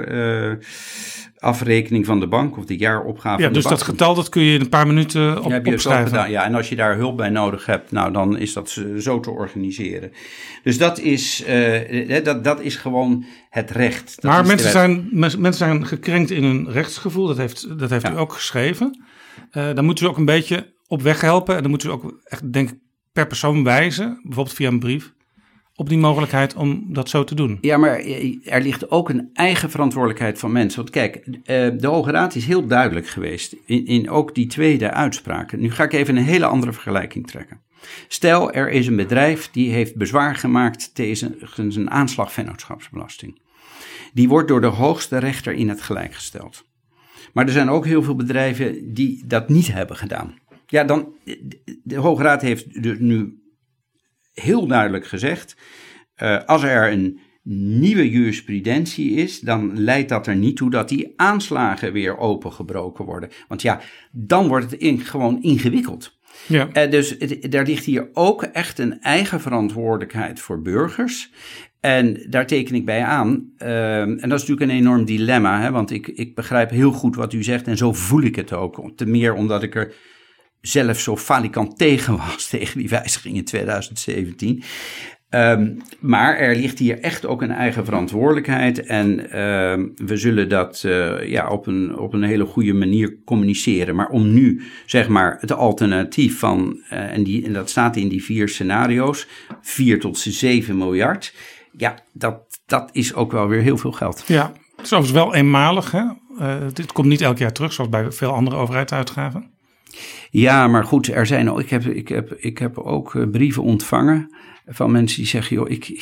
jaarafrekening uh, van de bank of de jaaropgave ja, van de dus bank. dat getal dat kun je in een paar minuten op, ja, heb je opschrijven. gedaan. Ja, en als je daar hulp bij nodig hebt, nou dan is dat zo te organiseren. Dus dat is, uh, dat, dat is gewoon het recht. Dat maar is mensen zijn, mensen zijn gekrenkt in hun rechtsgevoel, dat heeft, dat heeft ja. u ook geschreven. Uh, dan moeten we ook een beetje op weg helpen en dan moeten we ook echt, denk ik, per persoon wijzen, bijvoorbeeld via een brief, op die mogelijkheid om dat zo te doen. Ja, maar er ligt ook een eigen verantwoordelijkheid van mensen. Want kijk, de Hoge Raad is heel duidelijk geweest in, in ook die tweede uitspraken. Nu ga ik even een hele andere vergelijking trekken. Stel, er is een bedrijf die heeft bezwaar gemaakt tegen een aanslagvennootschapsbelasting. Die wordt door de hoogste rechter in het gelijk gesteld. Maar er zijn ook heel veel bedrijven die dat niet hebben gedaan. Ja, dan, de Hoge Raad heeft dus nu heel duidelijk gezegd, uh, als er een nieuwe jurisprudentie is, dan leidt dat er niet toe dat die aanslagen weer opengebroken worden. Want ja, dan wordt het in, gewoon ingewikkeld. Ja. Uh, dus het, daar ligt hier ook echt een eigen verantwoordelijkheid voor burgers. En daar teken ik bij aan. Uh, en dat is natuurlijk een enorm dilemma, hè, want ik, ik begrijp heel goed wat u zegt en zo voel ik het ook. Ten meer omdat ik er zelf zo falikant tegen was, tegen die wijziging in twintig zeventien. Um, maar er ligt hier echt ook een eigen verantwoordelijkheid en uh, we zullen dat uh, ja, op, een, op een hele goede manier communiceren. Maar om nu, zeg maar, het alternatief van, uh, en, die, en dat staat in die vier scenario's, vier tot zeven miljard, ja, dat, dat is ook wel weer heel veel geld. Ja, het is overigens wel eenmalig, hè? Uh, dit komt niet elk jaar terug, zoals bij veel andere overheidsuitgaven. Ja, maar goed, er zijn ook, ik heb, ik heb, ik heb ook uh, brieven ontvangen van mensen die zeggen, joh, ik,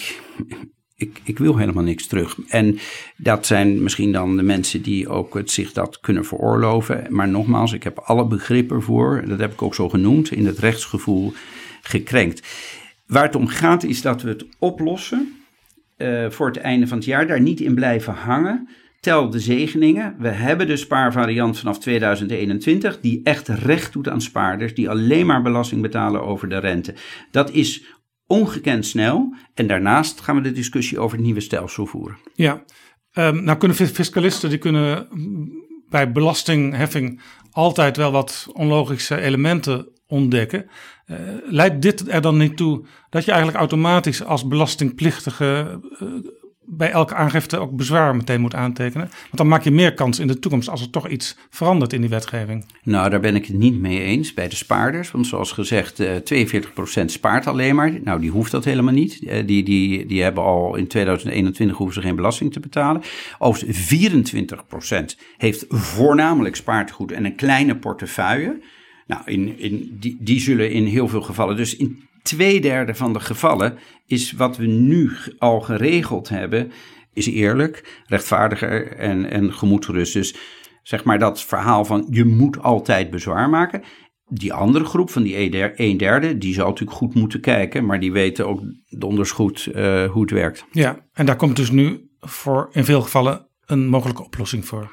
ik, ik wil helemaal niks terug. En dat zijn misschien dan de mensen die ook het zich dat kunnen veroorloven. Maar nogmaals, ik heb alle begrippen voor, dat heb ik ook zo genoemd, in het rechtsgevoel gekrenkt. Waar het om gaat is dat we het oplossen uh, voor het einde van het jaar, daar niet in blijven hangen. Tel de zegeningen. We hebben de spaarvariant vanaf tweeduizend eenentwintig die echt recht doet aan spaarders die alleen maar belasting betalen over de rente. Dat is ongekend snel. En daarnaast gaan we de discussie over het nieuwe stelsel voeren. Ja, um, nou kunnen fiscalisten die kunnen bij belastingheffing altijd wel wat onlogische elementen ontdekken. Uh, leidt dit er dan niet toe dat je eigenlijk automatisch als belastingplichtige uh, bij elke aangifte ook bezwaar meteen moet aantekenen? Want dan maak je meer kans in de toekomst als er toch iets verandert in die wetgeving. Nou, daar ben ik het niet mee eens bij de spaarders. Want zoals gezegd, tweeënveertig procent spaart alleen maar. Nou, die hoeft dat helemaal niet. Die, die, die hebben al in tweeduizend eenentwintig hoeven ze geen belasting te betalen. Overigens, vierentwintig procent heeft voornamelijk spaartegoed en een kleine portefeuille. Nou, in, in, die, die zullen in heel veel gevallen, dus in tweederde van de gevallen is wat we nu al geregeld hebben, is eerlijk, rechtvaardiger en, en gemoedsrust. Dus zeg maar dat verhaal van je moet altijd bezwaar maken. Die andere groep van die een derde, die zou natuurlijk goed moeten kijken, maar die weten ook donders goed uh, hoe het werkt. Ja, en daar komt dus nu voor in veel gevallen een mogelijke oplossing voor.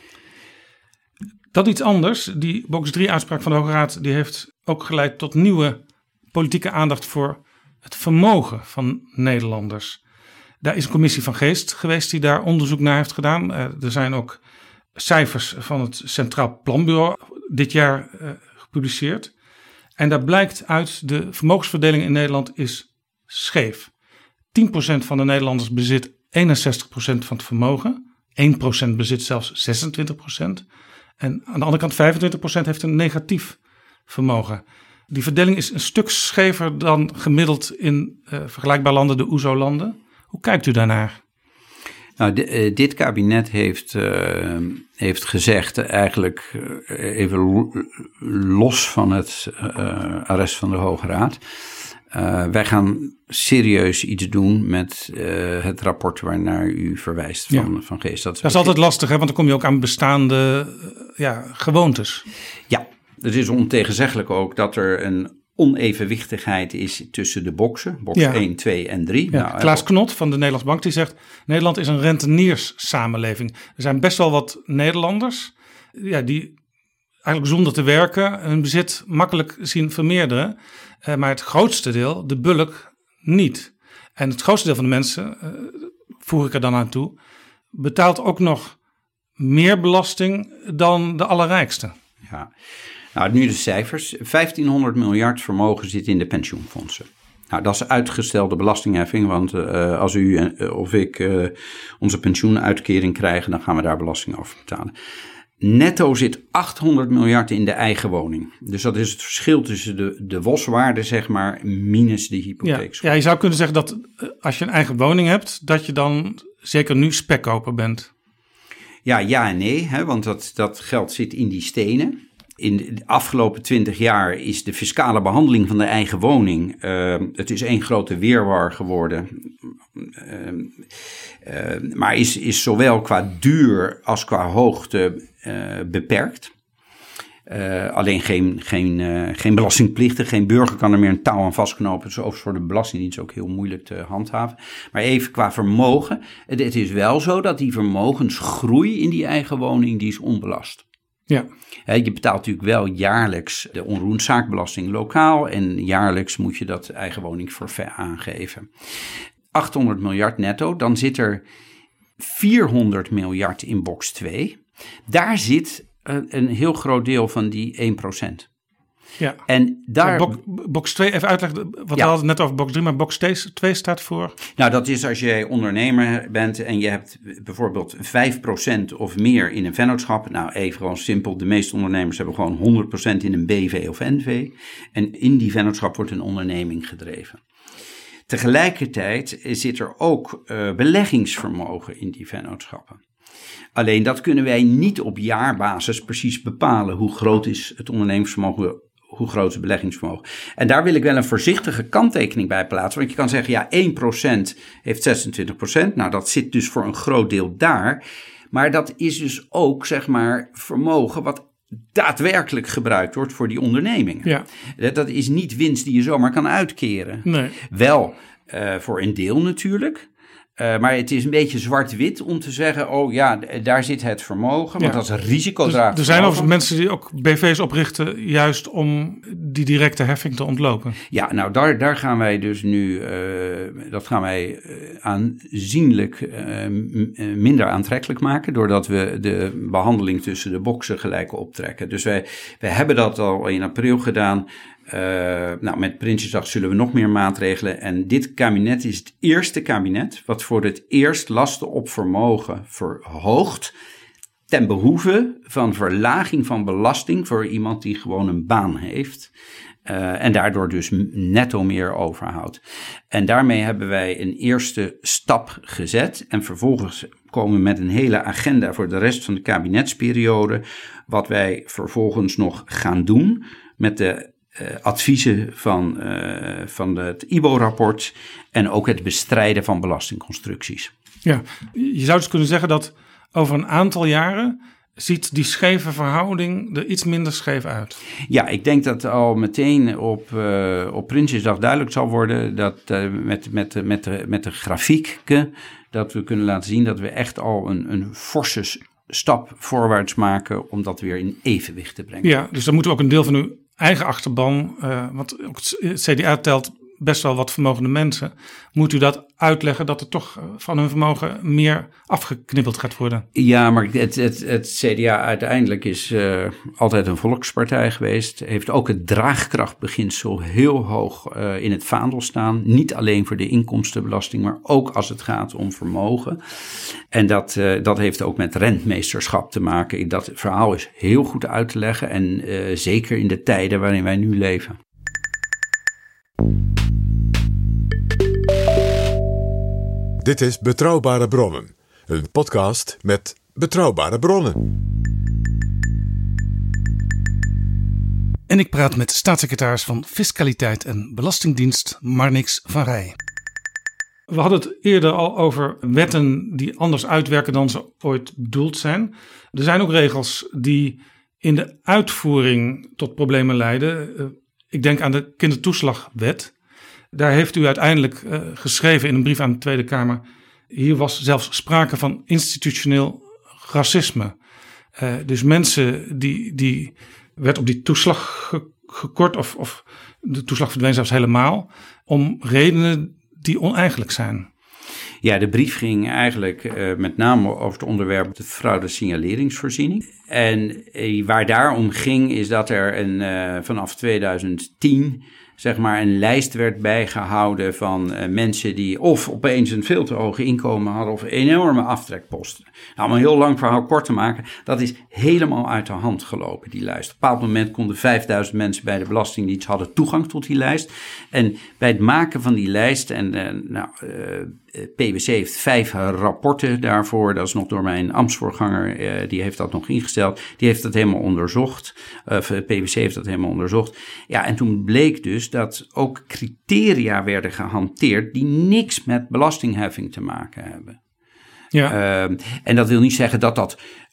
Dat iets anders, die box drie uitspraak van de Hoge Raad, die heeft ook geleid tot nieuwe politieke aandacht voor het vermogen van Nederlanders. Daar is een commissie van Geest geweest die daar onderzoek naar heeft gedaan. Uh, er zijn ook cijfers van het Centraal Planbureau dit jaar uh, gepubliceerd. En daar blijkt uit, de vermogensverdeling in Nederland is scheef. tien procent van de Nederlanders bezit eenenzestig procent van het vermogen. één procent bezit zelfs zesentwintig procent. En aan de andere kant vijfentwintig procent heeft een negatief vermogen. Die verdeling is een stuk schever dan gemiddeld in uh, vergelijkbare landen, de O E S O-landen. Hoe kijkt u daarnaar? Nou, de, uh, dit kabinet heeft, uh, heeft gezegd, uh, eigenlijk uh, even lo- los van het uh, arrest van de Hoge Raad. Uh, wij gaan serieus iets doen met uh, het rapport waarnaar u verwijst van, ja. van Geest. Dat is, dat is altijd lastig, hè? Want dan kom je ook aan bestaande uh, ja, gewoontes. Ja, het is ontegenzeggelijk ook dat er een onevenwichtigheid is tussen de boxen. Box ja. één, twee en drie. Ja. Nou, Klaas Knot van de Nederlandse Bank die zegt, Nederland is een rentenierssamenleving. Er zijn best wel wat Nederlanders ja, die eigenlijk zonder te werken hun bezit makkelijk zien vermeerderen. Uh, maar het grootste deel, de bulk, niet. En het grootste deel van de mensen, uh, voeg ik er dan aan toe, betaalt ook nog meer belasting dan de allerrijkste. Ja, nou nu de cijfers. vijftienhonderd miljard vermogen zit in de pensioenfondsen. Nou, dat is uitgestelde belastingheffing, want uh, als u uh, of ik uh, onze pensioenuitkering krijgen, dan gaan we daar belasting over betalen. Netto zit achthonderd miljard in de eigen woning. Dus dat is het verschil tussen de, de W O S-waarde, zeg maar, minus de hypotheek. Ja, ja, je zou kunnen zeggen dat als je een eigen woning hebt, dat je dan zeker nu spekkoper bent. Ja, ja en nee, hè, want dat, dat geld zit in die stenen. In de afgelopen twintig jaar is de fiscale behandeling van de eigen woning, uh, het is één grote weerwar geworden. Uh, uh, maar is, is zowel qua duur als qua hoogte uh, beperkt. Uh, alleen geen, geen, uh, geen belastingplichten. Geen burger kan er meer een touw aan vastknopen. Dus overigens voor de Belastingdienst ook heel moeilijk te handhaven. Maar even qua vermogen. Het, het is wel zo dat die vermogensgroei in die eigen woning, die is onbelast. Ja. He, je betaalt natuurlijk wel jaarlijks de onroerend zaakbelasting lokaal. En jaarlijks moet je dat eigen woningforfait aangeven. achthonderd miljard netto. Dan zit er vierhonderd miljard in box twee. Daar zit een, een heel groot deel van die één procent. Ja. En daar... Box, box twee, even uitleggen, want Ja. we hadden het net over box drie, maar box twee staat voor... Nou, dat is als jij ondernemer bent en je hebt bijvoorbeeld vijf procent of meer in een vennootschap. Nou, even gewoon simpel, de meeste ondernemers hebben gewoon honderd procent in een B V of N V. En in die vennootschap wordt een onderneming gedreven. Tegelijkertijd zit er ook uh, beleggingsvermogen in die vennootschappen. Alleen dat kunnen wij niet op jaarbasis precies bepalen. Hoe groot is het ondernemingsvermogen, hoe groot is het beleggingsvermogen. En daar wil ik wel een voorzichtige kanttekening bij plaatsen. Want je kan zeggen, ja, één procent heeft zesentwintig procent. Nou, dat zit dus voor een groot deel daar. Maar dat is dus ook, zeg maar, vermogen wat daadwerkelijk gebruikt wordt voor die ondernemingen. Ja. Dat, dat is niet winst die je zomaar kan uitkeren. Nee. Wel uh, voor een deel natuurlijk. Uh, maar het is een beetje zwart-wit om te zeggen, oh ja, d- daar zit het vermogen. Want Ja. dat is een risicodragend. Dus er zijn vermogen. overigens mensen die ook B V's oprichten juist om die directe heffing te ontlopen. Ja, nou daar, daar gaan wij dus nu, uh, dat gaan wij uh, aanzienlijk uh, m- minder aantrekkelijk maken. Doordat we de behandeling tussen de boxen gelijk optrekken. Dus wij, wij hebben dat al in april gedaan. Uh, nou, met Prinsjesdag zullen we nog meer maatregelen. En dit kabinet is het eerste kabinet wat voor het eerst lasten op vermogen verhoogt. Ten behoeve van verlaging van belasting voor iemand die gewoon een baan heeft. Uh, en daardoor dus netto meer overhoudt. En daarmee hebben wij een eerste stap gezet. En vervolgens komen we met een hele agenda voor de rest van de kabinetsperiode. Wat wij vervolgens nog gaan doen met de Uh, adviezen van, uh, van het I B O-rapport en ook het bestrijden van belastingconstructies. Ja, je zou dus kunnen zeggen dat over een aantal jaren ziet die scheve verhouding er iets minder scheef uit. Ja, ik denk dat al meteen op, uh, op Prinsjesdag duidelijk zal worden dat uh, met, met, met, de, met de grafieken dat we kunnen laten zien dat we echt al een, een forse stap voorwaarts maken om dat weer in evenwicht te brengen. Ja, dus dan moeten we ook een deel van uw eigen achterban, uh, want ook het C D A telt best wel wat vermogende mensen. Moet u dat uitleggen dat er toch van hun vermogen meer afgeknippeld gaat worden? Ja, maar het, het, het C D A uiteindelijk is uh, altijd een volkspartij geweest. Heeft ook het draagkrachtbeginsel heel hoog uh, in het vaandel staan. Niet alleen voor de inkomstenbelasting, maar ook als het gaat om vermogen. En dat, uh, dat heeft ook met rentmeesterschap te maken. Dat verhaal is heel goed uit te leggen en uh, zeker in de tijden waarin wij nu leven. Dit is Betrouwbare Bronnen, een podcast met betrouwbare bronnen. En ik praat met staatssecretaris van Fiscaliteit en Belastingdienst Marnix van Rij. We hadden het eerder al over wetten die anders uitwerken dan ze ooit bedoeld zijn. Er zijn ook regels die in de uitvoering tot problemen leiden. Ik denk aan de kindertoeslagwet. Daar heeft u uiteindelijk uh, geschreven in een brief aan de Tweede Kamer. Hier was zelfs sprake van institutioneel racisme. Uh, dus mensen die, die werd op die toeslag ge- gekort of, of de toeslag verdween zelfs helemaal. Om redenen die oneigenlijk zijn. Ja, de brief ging eigenlijk uh, met name over het onderwerp de fraude-signaleringsvoorziening. En uh, waar daarom ging is dat er een, uh, vanaf tweeduizend tien zeg maar een lijst werd bijgehouden van uh, mensen die of opeens een veel te hoog inkomen hadden of enorme aftrekposten. Nou, om een heel lang verhaal kort te maken, dat is helemaal uit de hand gelopen, die lijst. Op een bepaald moment konden vijfduizend mensen bij de Belastingdienst hadden toegang tot die lijst. En bij het maken van die lijst, en uh, nou, uh, P W C heeft vijf rapporten daarvoor, dat is nog door mijn ambtsvoorganger, uh, die heeft dat nog ingesteld, die heeft dat helemaal onderzocht, uh, P W C heeft dat helemaal onderzocht. Ja, en toen bleek dus dat ook criteria werden gehanteerd die niks met belastingheffing te maken hebben. Ja. Uh, en dat wil niet zeggen dat dat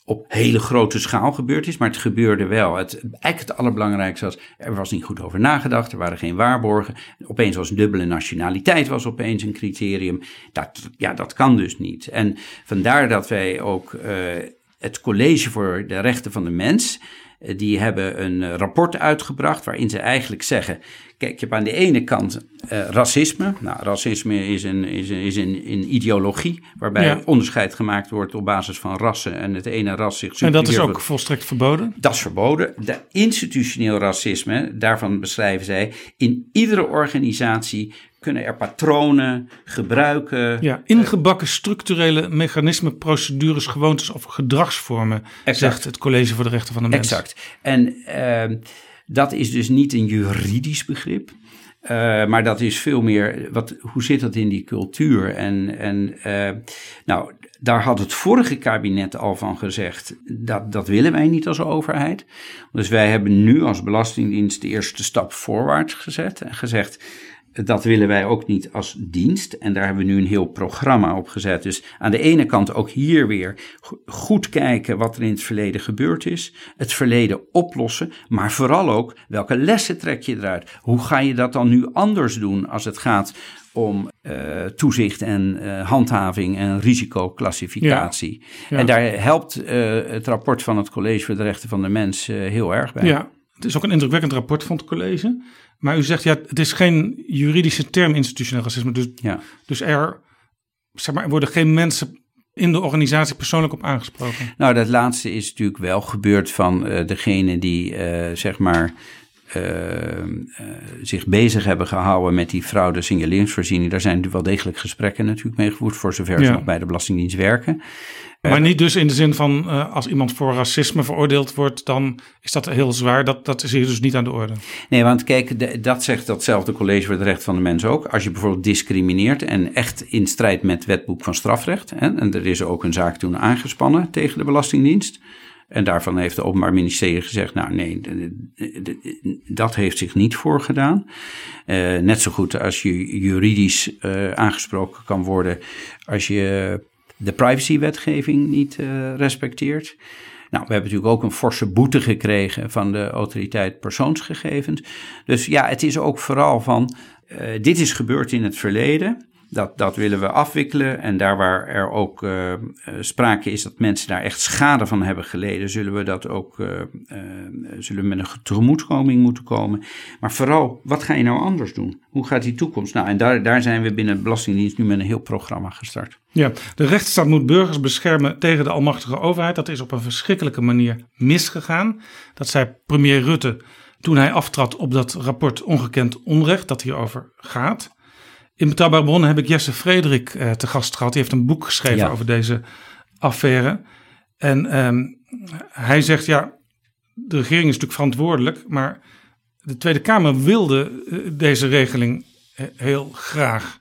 op hele grote schaal gebeurd is, maar het gebeurde wel. Het, eigenlijk het allerbelangrijkste was, er was niet goed over nagedacht, er waren geen waarborgen. Opeens was dubbele nationaliteit was opeens een criterium. Dat, ja, dat kan dus niet. En vandaar dat wij ook uh, het College voor de Rechten van de Mens, uh, die hebben een uh, rapport uitgebracht waarin ze eigenlijk zeggen, kijk, je hebt aan de ene kant uh, racisme. Nou, racisme is een, is een, is een, een ideologie waarbij ja. onderscheid gemaakt wordt op basis van rassen en het ene ras zich superieur. En dat is ook volstrekt verboden? Dat is verboden. De institutioneel racisme, daarvan beschrijven zij, in iedere organisatie kunnen er patronen, gebruiken. Ja, ingebakken structurele mechanismen, procedures, gewoontes of gedragsvormen, exact. Zegt het College voor de Rechten van de Mens. Exact. En uh, dat is dus niet een juridisch begrip. Uh, maar dat is veel meer, wat, hoe zit dat in die cultuur? En, en uh, nou, daar had het vorige kabinet al van gezegd, dat, dat willen wij niet als overheid. Dus wij hebben nu als Belastingdienst de eerste stap voorwaarts gezet en gezegd, dat willen wij ook niet als dienst. En daar hebben we nu een heel programma op gezet. Dus aan de ene kant ook hier weer goed kijken wat er in het verleden gebeurd is. Het verleden oplossen. Maar vooral ook welke lessen trek je eruit. Hoe ga je dat dan nu anders doen als het gaat om uh, toezicht en uh, handhaving en risicoclassificatie. Ja, ja. En daar helpt uh, het rapport van het College voor de Rechten van de Mens uh, heel erg bij. Ja, het is ook een indrukwekkend rapport van het college. Maar u zegt, ja, het is geen juridische term institutioneel racisme. Dus, ja. dus er, zeg maar, er worden geen mensen in de organisatie persoonlijk op aangesproken. Nou, dat laatste is natuurlijk wel gebeurd van uh, degene die, uh, zeg maar, uh, uh, zich bezig hebben gehouden met die fraude signaleringsvoorziening. Daar zijn natuurlijk wel degelijk gesprekken natuurlijk mee gevoerd, voor zover ja. ze nog bij de Belastingdienst werken. Maar niet dus in de zin van uh, als iemand voor racisme veroordeeld wordt, dan is dat heel zwaar. Dat, dat is hier dus niet aan de orde. Nee, want kijk, de, dat zegt datzelfde College voor de Rechten van de Mens ook. Als je bijvoorbeeld discrimineert en echt in strijd met het wetboek van strafrecht. Hè, en er is ook een zaak toen aangespannen tegen de Belastingdienst. En daarvan heeft het Openbaar Ministerie gezegd, nou nee, de, de, de, dat heeft zich niet voorgedaan. Uh, net zo goed als je juridisch uh, aangesproken kan worden als je de privacywetgeving niet uh, respecteert. Nou, we hebben natuurlijk ook een forse boete gekregen van de autoriteit persoonsgegevens. Dus ja, het is ook vooral van, uh, dit is gebeurd in het verleden. Dat, dat willen we afwikkelen. En daar waar er ook uh, sprake is dat mensen daar echt schade van hebben geleden, zullen we dat ook, uh, uh, zullen we met een tegemoetkoming moeten komen. Maar vooral, wat ga je nou anders doen? Hoe gaat die toekomst? Nou, en daar, daar zijn we binnen de Belastingdienst nu met een heel programma gestart. Ja, de rechtsstaat moet burgers beschermen tegen de almachtige overheid. Dat is op een verschrikkelijke manier misgegaan. Dat zei premier Rutte toen hij aftrad op dat rapport Ongekend Onrecht, dat hierover gaat. In Betrouwbare Bronnen heb ik Jesse Frederik uh, te gast gehad. Die heeft een boek geschreven ja. over deze affaire. En um, hij zegt, ja, de regering is natuurlijk verantwoordelijk, maar de Tweede Kamer wilde uh, deze regeling uh, heel graag.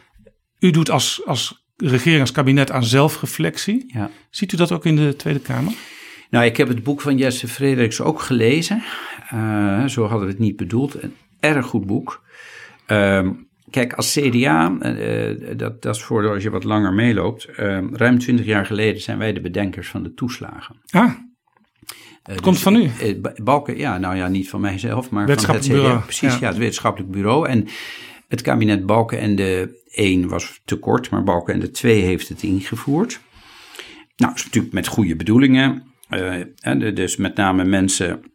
U doet als, als regering, als kabinet aan zelfreflectie. Ja. Ziet u dat ook in de Tweede Kamer? Nou, ik heb het boek van Jesse Frederiks ook gelezen. Uh, zo hadden we het niet bedoeld. Een erg goed boek. Uh, Kijk, als C D A, uh, dat, dat is voor als je wat langer meeloopt, uh, ruim twintig jaar geleden zijn wij de bedenkers van de toeslagen. Ah, het uh, komt dus, van u? Uh, Balken, ja, nou ja, niet van mijzelf, maar van het C D A. Bureau. Precies, ja. ja, het wetenschappelijk bureau. En het kabinet Balkenende één was te kort, maar Balkenende twee heeft het ingevoerd. Nou, dat is natuurlijk met goede bedoelingen. Uh, dus met name mensen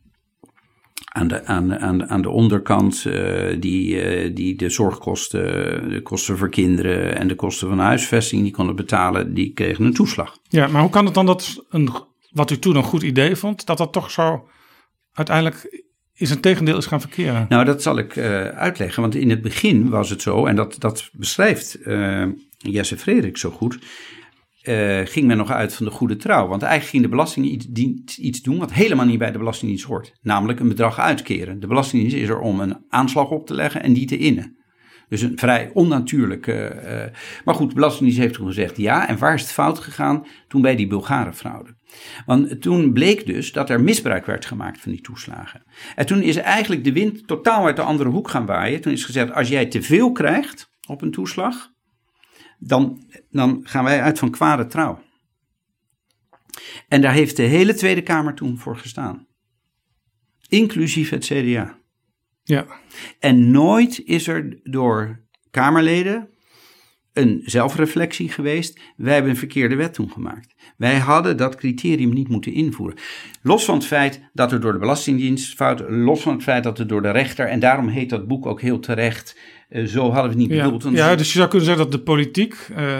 aan de, aan de, aan de, aan de onderkant uh, die, uh, die de zorgkosten, de kosten voor kinderen en de kosten van huisvesting die konden betalen, die kregen een toeslag. Ja, maar hoe kan het dan dat, een, wat u toen een goed idee vond, dat dat toch zo uiteindelijk is een tegendeel is gaan verkeren? Nou, dat zal ik uh, uitleggen, want in het begin was het zo, en dat, dat beschrijft uh, Jesse Frederik zo goed, Uh, ging men nog uit van de goede trouw. Want eigenlijk ging de Belastingdienst iets doen wat helemaal niet bij de Belastingdienst hoort. Namelijk een bedrag uitkeren. De Belastingdienst is er om een aanslag op te leggen en die te innen. Dus een vrij onnatuurlijke... Uh, maar goed, de Belastingdienst heeft toen gezegd ja. En waar is het fout gegaan? Toen bij die Bulgarenfraude. Want toen bleek dus dat er misbruik werd gemaakt van die toeslagen. En toen is eigenlijk de wind totaal uit de andere hoek gaan waaien. Toen is gezegd, als jij te veel krijgt op een toeslag, Dan, dan gaan wij uit van kwade trouw. En daar heeft de hele Tweede Kamer toen voor gestaan. Inclusief het C D A. Ja. En nooit is er door Kamerleden een zelfreflectie geweest. Wij hebben een verkeerde wet toen gemaakt. Wij hadden dat criterium niet moeten invoeren. Los van het feit dat er door de Belastingdienst fout, los van het feit dat er door de rechter, en daarom heet dat boek ook heel terecht, uh, zo hadden we het niet ja. bedoeld. Ja, dus je zou kunnen zeggen dat de politiek, uh,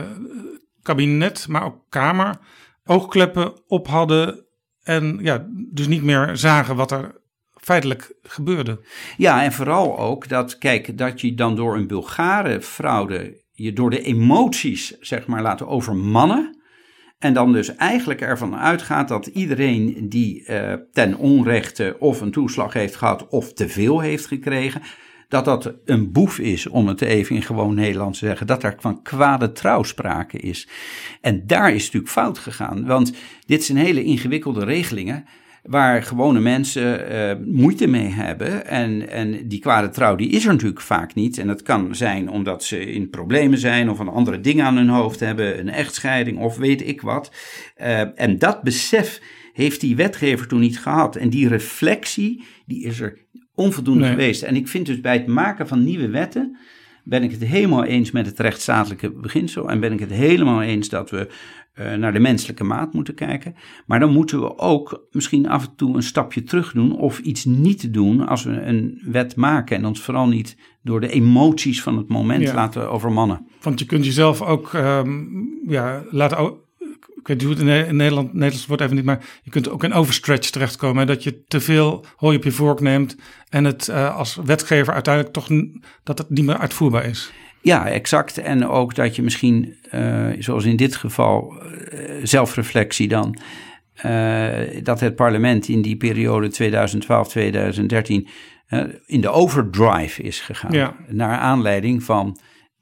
kabinet, maar ook Kamer, oogkleppen op hadden en ja, dus niet meer zagen wat er feitelijk gebeurde. Ja, en vooral ook dat, kijk, dat je dan door een Bulgare fraude je door de emoties, zeg maar, laten overmannen. En dan dus eigenlijk ervan uitgaat dat iedereen die uh, ten onrechte of een toeslag heeft gehad of te veel heeft gekregen, dat dat een boef is, om het even in gewoon Nederlands te zeggen, dat er van kwade trouw sprake is. En daar is het natuurlijk fout gegaan, want dit zijn hele ingewikkelde regelingen waar gewone mensen uh, moeite mee hebben. En, en die kwade trouw, die is er natuurlijk vaak niet. En dat kan zijn omdat ze in problemen zijn of een andere dingen aan hun hoofd hebben, een echtscheiding of weet ik wat. Uh, en dat besef heeft die wetgever toen niet gehad. En die reflectie, die is er onvoldoende nee. geweest. En ik vind dus bij het maken van nieuwe wetten, ben ik het helemaal eens met het rechtsstatelijke beginsel. En ben ik het helemaal eens dat we uh, naar de menselijke maat moeten kijken. Maar dan moeten we ook misschien af en toe een stapje terug doen of iets niet doen als we een wet maken. En ons vooral niet door de emoties van het moment ja. laten overmannen. Want je kunt jezelf ook um, ja, laten... Ik weet niet hoe het in Nederland, Nederlands wordt even niet, maar je kunt ook in overstretch terechtkomen. Hè, dat je te veel hooi op je vork neemt en het uh, als wetgever uiteindelijk toch n- dat het niet meer uitvoerbaar is. Ja, exact. En ook dat je misschien, uh, zoals in dit geval, uh, zelfreflectie dan, uh, dat het parlement in die periode tweeduizend twaalf tot tweeduizend dertien uh, in de overdrive is gegaan. Ja. Naar aanleiding van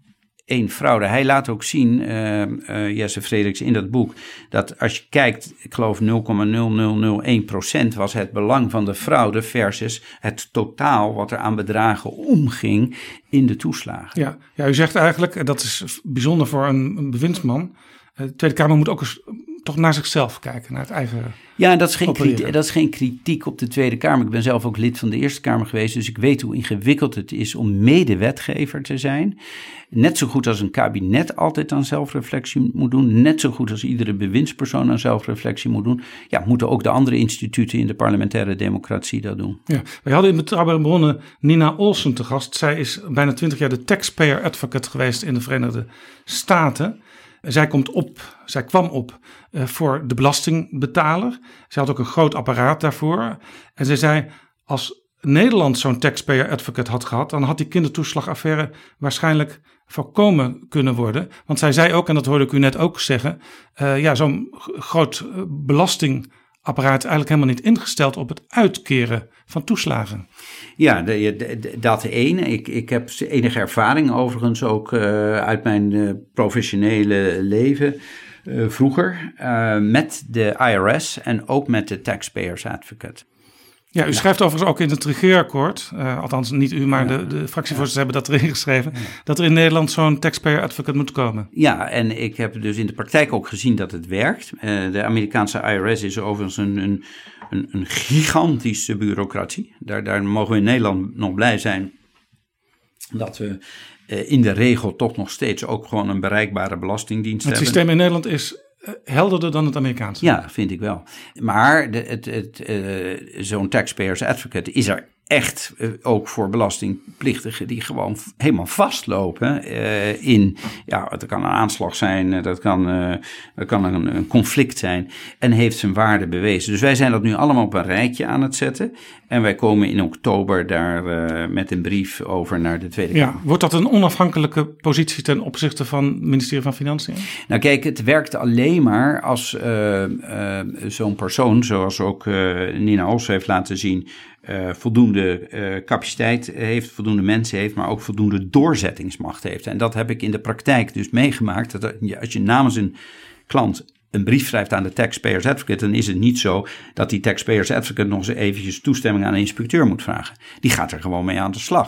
één fraude. Hij laat ook zien, uh, uh, Jesse Frederiks, in dat boek, dat als je kijkt, ik geloof nul komma nul nul nul één procent was het belang van de fraude versus het totaal wat er aan bedragen omging in de toeslagen. Ja, ja, u zegt eigenlijk, en dat is bijzonder voor een, een bewindsman, de Tweede Kamer moet ook eens toch naar zichzelf kijken, naar het eigen. Ja, dat is, geen kritiek, dat is geen kritiek op de Tweede Kamer. Ik ben zelf ook lid van de Eerste Kamer geweest, dus ik weet hoe ingewikkeld het is om medewetgever te zijn. Net zo goed als een kabinet altijd aan zelfreflectie moet doen, net zo goed als iedere bewindspersoon aan zelfreflectie moet doen, ja, moeten ook de andere instituten in de parlementaire democratie dat doen. Ja, wij hadden in Betrouwbare Bronnen Nina Olsen te gast. Zij is bijna twintig jaar de taxpayer advocate geweest in de Verenigde Staten. Zij komt op, zij kwam op uh, voor de belastingbetaler. Zij had ook een groot apparaat daarvoor. En zij zei, als Nederland zo'n taxpayer advocate had gehad, dan had die kindertoeslagaffaire waarschijnlijk voorkomen kunnen worden. Want zij zei ook, en dat hoorde ik u net ook zeggen, uh, ja, zo'n g- groot uh, belastingapparaat is eigenlijk helemaal niet ingesteld op het uitkeren van toeslagen. Ja, de, de, de, dat ene. Ik, ik heb enige ervaring overigens ook uh, uit mijn uh, professionele leven uh, vroeger uh, met de I R S en ook met de Taxpayers Advocate. Ja, u schrijft overigens ook in het regeerakkoord, uh, althans niet u, maar ja. de, de fractievoorzitters ja. hebben dat erin geschreven, ja. dat er in Nederland zo'n taxpayer advocate moet komen. Ja, en ik heb dus in de praktijk ook gezien dat het werkt. Uh, de Amerikaanse I R S is overigens een, een, een, een gigantische bureaucratie. Daar, daar mogen we in Nederland nog blij zijn dat we uh, in de regel toch nog steeds ook gewoon een bereikbare belastingdienst het hebben. Het systeem in Nederland is helderder dan het Amerikaanse. Ja, vind ik wel. Maar de, het, het, uh, zo'n taxpayers advocate is er echt uh, ook voor belastingplichtigen die gewoon f- helemaal vastlopen uh, in, ja, dat kan een aanslag zijn, dat kan, uh, dat kan een, een conflict zijn en heeft zijn waarde bewezen. Dus wij zijn dat nu allemaal op een rijtje aan het zetten en wij komen in oktober daar uh, met een brief over naar de Tweede Kamer. Ja, wordt dat een onafhankelijke positie ten opzichte van het ministerie van Financiën? Nou kijk, het werkt alleen maar als uh, uh, zo'n persoon, zoals ook uh, Nina Olsen heeft laten zien, Uh, voldoende uh, capaciteit heeft, voldoende mensen heeft, maar ook voldoende doorzettingsmacht heeft. En dat heb ik in de praktijk dus meegemaakt. Dat als je namens een klant een brief schrijft aan de taxpayers advocate, dan is het niet zo dat die taxpayers advocate nog eens eventjes toestemming aan een inspecteur moet vragen. Die gaat er gewoon mee aan de slag.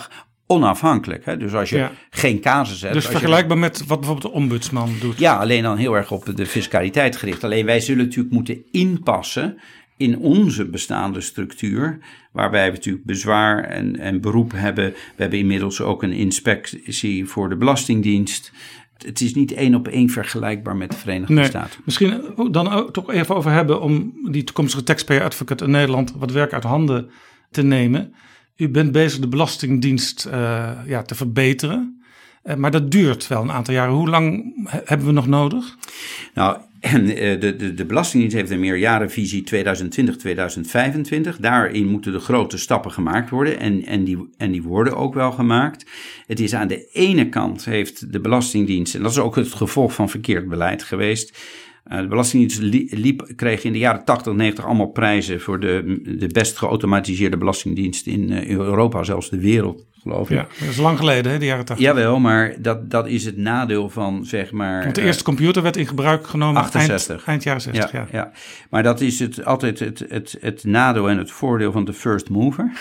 onafhankelijk. Hè? Dus als je ja. geen casus hebt... Dus vergelijkbaar je... met wat bijvoorbeeld de ombudsman doet. Ja, alleen dan heel erg op de fiscaliteit gericht. Alleen wij zullen natuurlijk moeten inpassen in onze bestaande structuur, waarbij we natuurlijk bezwaar en, en beroep hebben. We hebben inmiddels ook een inspectie voor de Belastingdienst. Het is niet één op één vergelijkbaar met de Verenigde nee, Staten. Misschien dan ook toch even over hebben om die toekomstige taxpayer advocate in Nederland wat werk uit handen te nemen. U bent bezig de Belastingdienst uh, ja, te verbeteren. Uh, maar dat duurt wel een aantal jaren. Hoe lang he- hebben we nog nodig? Nou, en de, de, de Belastingdienst heeft een meerjarenvisie tweeduizend twintig tot tweeduizend vijfentwintig. Daarin moeten de grote stappen gemaakt worden en, en, die, en die worden ook wel gemaakt. Het is aan de ene kant heeft de Belastingdienst, en dat is ook het gevolg van verkeerd beleid geweest. Uh, de Belastingdienst liep, kreeg in de jaren tachtig, negentig allemaal prijzen voor de, de best geautomatiseerde belastingdienst in uh, Europa, zelfs de wereld, geloof ik. Ja, dat is lang geleden, hè, de jaren tachtig. Jawel, maar dat, dat is het nadeel van, zeg maar... Want de eerste computer werd in gebruik genomen achtenzestig. Eind, eind jaren zestig, ja, ja, ja. Maar dat is het, altijd het, het, het nadeel en het voordeel van de first mover.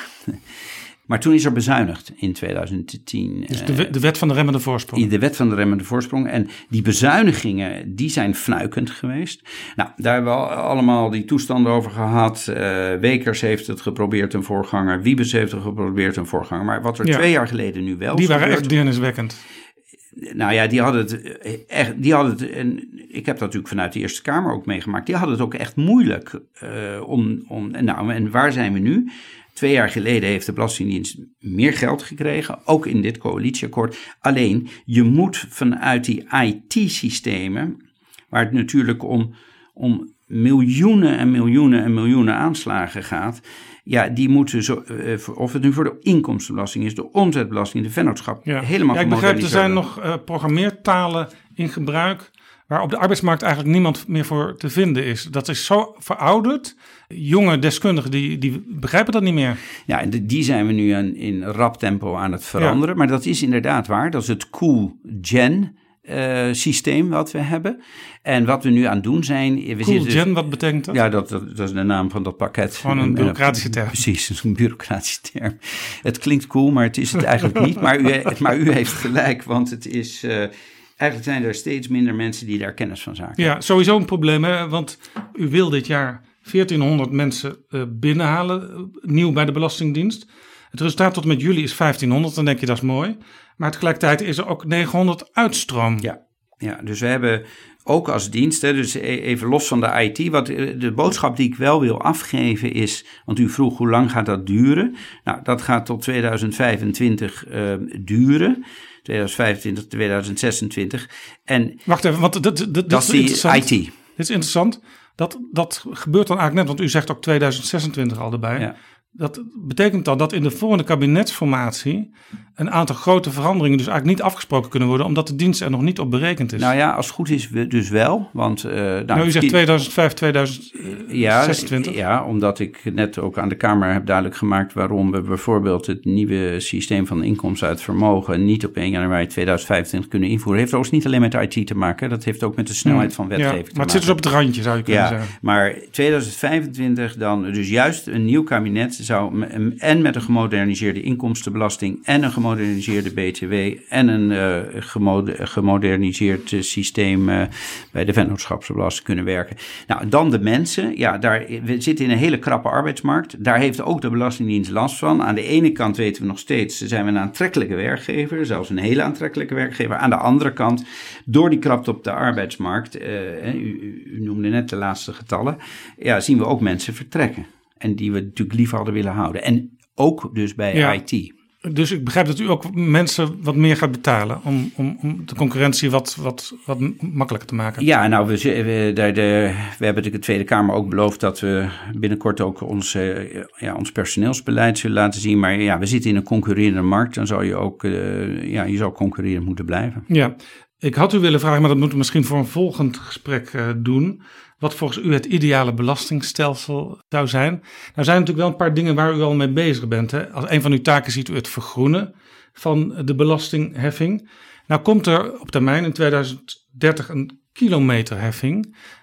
Maar toen is er bezuinigd in tweeduizend tien. Dus de, de wet van de remmende voorsprong. De wet van de remmende voorsprong. En die bezuinigingen, die zijn fnuikend geweest. Nou, daar hebben we allemaal die toestanden over gehad. Uh, Wekers heeft het geprobeerd, een voorganger. Wiebes heeft het geprobeerd, een voorganger. Maar wat er ja. twee jaar geleden nu wel Die waren gebeurd, echt deerniswekkend. Nou ja, die hadden het echt, die hadden het, en ik heb dat natuurlijk vanuit de Eerste Kamer ook meegemaakt. Die hadden het ook echt moeilijk uh, om, om, nou, en waar zijn we nu? Twee jaar geleden heeft de Belastingdienst meer geld gekregen, ook in dit coalitieakkoord. Alleen, je moet vanuit die I T-systemen, waar het natuurlijk om, om miljoenen en miljoenen en miljoenen aanslagen gaat, ja, die moeten, zo, of het nu voor de inkomstenbelasting is, de omzetbelasting, de vennootschap, ja. helemaal ja, ik begrijp, er zijn nog uh, programmeertalen in gebruik waar op de arbeidsmarkt eigenlijk niemand meer voor te vinden is. Dat is zo verouderd. Jonge deskundigen die, die begrijpen dat niet meer. Ja, en die zijn we nu aan, in rap tempo aan het veranderen. Ja. Maar dat is inderdaad waar. Dat is het Cool-Gen uh, systeem wat we hebben. En wat we nu aan het doen zijn... We Cool-Gen, dus, wat betekent dat? Ja, dat, dat, dat is de naam van dat pakket. Gewoon een bureaucratische term. Precies, dat is een bureaucratische term. Het klinkt cool, maar het is het eigenlijk niet. Maar u, maar u heeft gelijk, want het is... Uh, Eigenlijk zijn er steeds minder mensen die daar kennis van zaken. Ja, sowieso een probleem, hè? Want u wil dit jaar veertienhonderd mensen uh, binnenhalen, uh, nieuw bij de Belastingdienst. Het resultaat tot en met juli is vijftienhonderd, dan denk je dat is mooi. Maar tegelijkertijd is er ook negenhonderd uitstroom. Ja, ja, dus we hebben ook als dienst, hè, dus even los van de I T, wat de boodschap die ik wel wil afgeven is, want u vroeg hoe lang gaat dat duren? Nou, dat gaat tot tweeduizend vijfentwintig uh, duren. tweeduizend vijfentwintig, tweeduizend zesentwintig. En wacht even, want dit, dit, dit dat is die I T. Dit is interessant. Dat, dat gebeurt dan eigenlijk net, want u zegt ook tweeduizend zesentwintig al erbij. Ja. Dat betekent dan dat in de volgende kabinetsformatie een aantal grote veranderingen dus eigenlijk niet afgesproken kunnen worden, omdat de dienst er nog niet op berekend is. Nou ja, als het goed is dus wel. Want, uh, nou, nou, u zegt tweeduizend vijf, tweeduizend zesentwintig. Ja, ja, omdat ik net ook aan de Kamer heb duidelijk gemaakt waarom we bijvoorbeeld het nieuwe systeem van inkomsten uit vermogen niet op één januari tweeduizend vijfentwintig kunnen invoeren. Het heeft ook niet alleen met I T te maken, dat heeft ook met de snelheid van wetgeving ja, te maar maken. Maar het zit dus op het randje, zou je kunnen ja, zeggen. Maar tweeduizend vijfentwintig dan, dus juist een nieuw kabinet zou en met een gemoderniseerde inkomstenbelasting en een gemoderniseerde B T W en een uh, gemoder, gemoderniseerd uh, systeem uh, bij de vennootschapsbelasting kunnen werken. Nou, dan de mensen. Ja, daar, we zitten in een hele krappe arbeidsmarkt. Daar heeft ook de Belastingdienst last van. Aan de ene kant weten we nog steeds, zijn we een aantrekkelijke werkgever, zelfs een hele aantrekkelijke werkgever. Aan de andere kant, door die krapte op de arbeidsmarkt, uh, u, u noemde net de laatste getallen, ja, zien we ook mensen vertrekken. En die we natuurlijk liever hadden willen houden. En ook dus bij ja, I T. Dus ik begrijp dat u ook mensen wat meer gaat betalen om, om, om de concurrentie wat, wat, wat makkelijker te maken. Ja, nou, we, we, de, de, we hebben de Tweede Kamer ook beloofd dat we binnenkort ook ons, uh, ja, ons personeelsbeleid zullen laten zien. Maar ja, we zitten in een concurrerende markt. Dan zou je ook, uh, ja, je zou concurrerend moeten blijven. Ja, ik had u willen vragen, maar dat moeten we misschien voor een volgend gesprek uh, doen. Wat volgens u het ideale belastingstelsel zou zijn. Nou zijn natuurlijk wel een paar dingen waar u al mee bezig bent. Hè? Als een van uw taken ziet u het vergroenen van de belastingheffing. Nou komt er op termijn in tweeduizend dertig een kilometerheffing.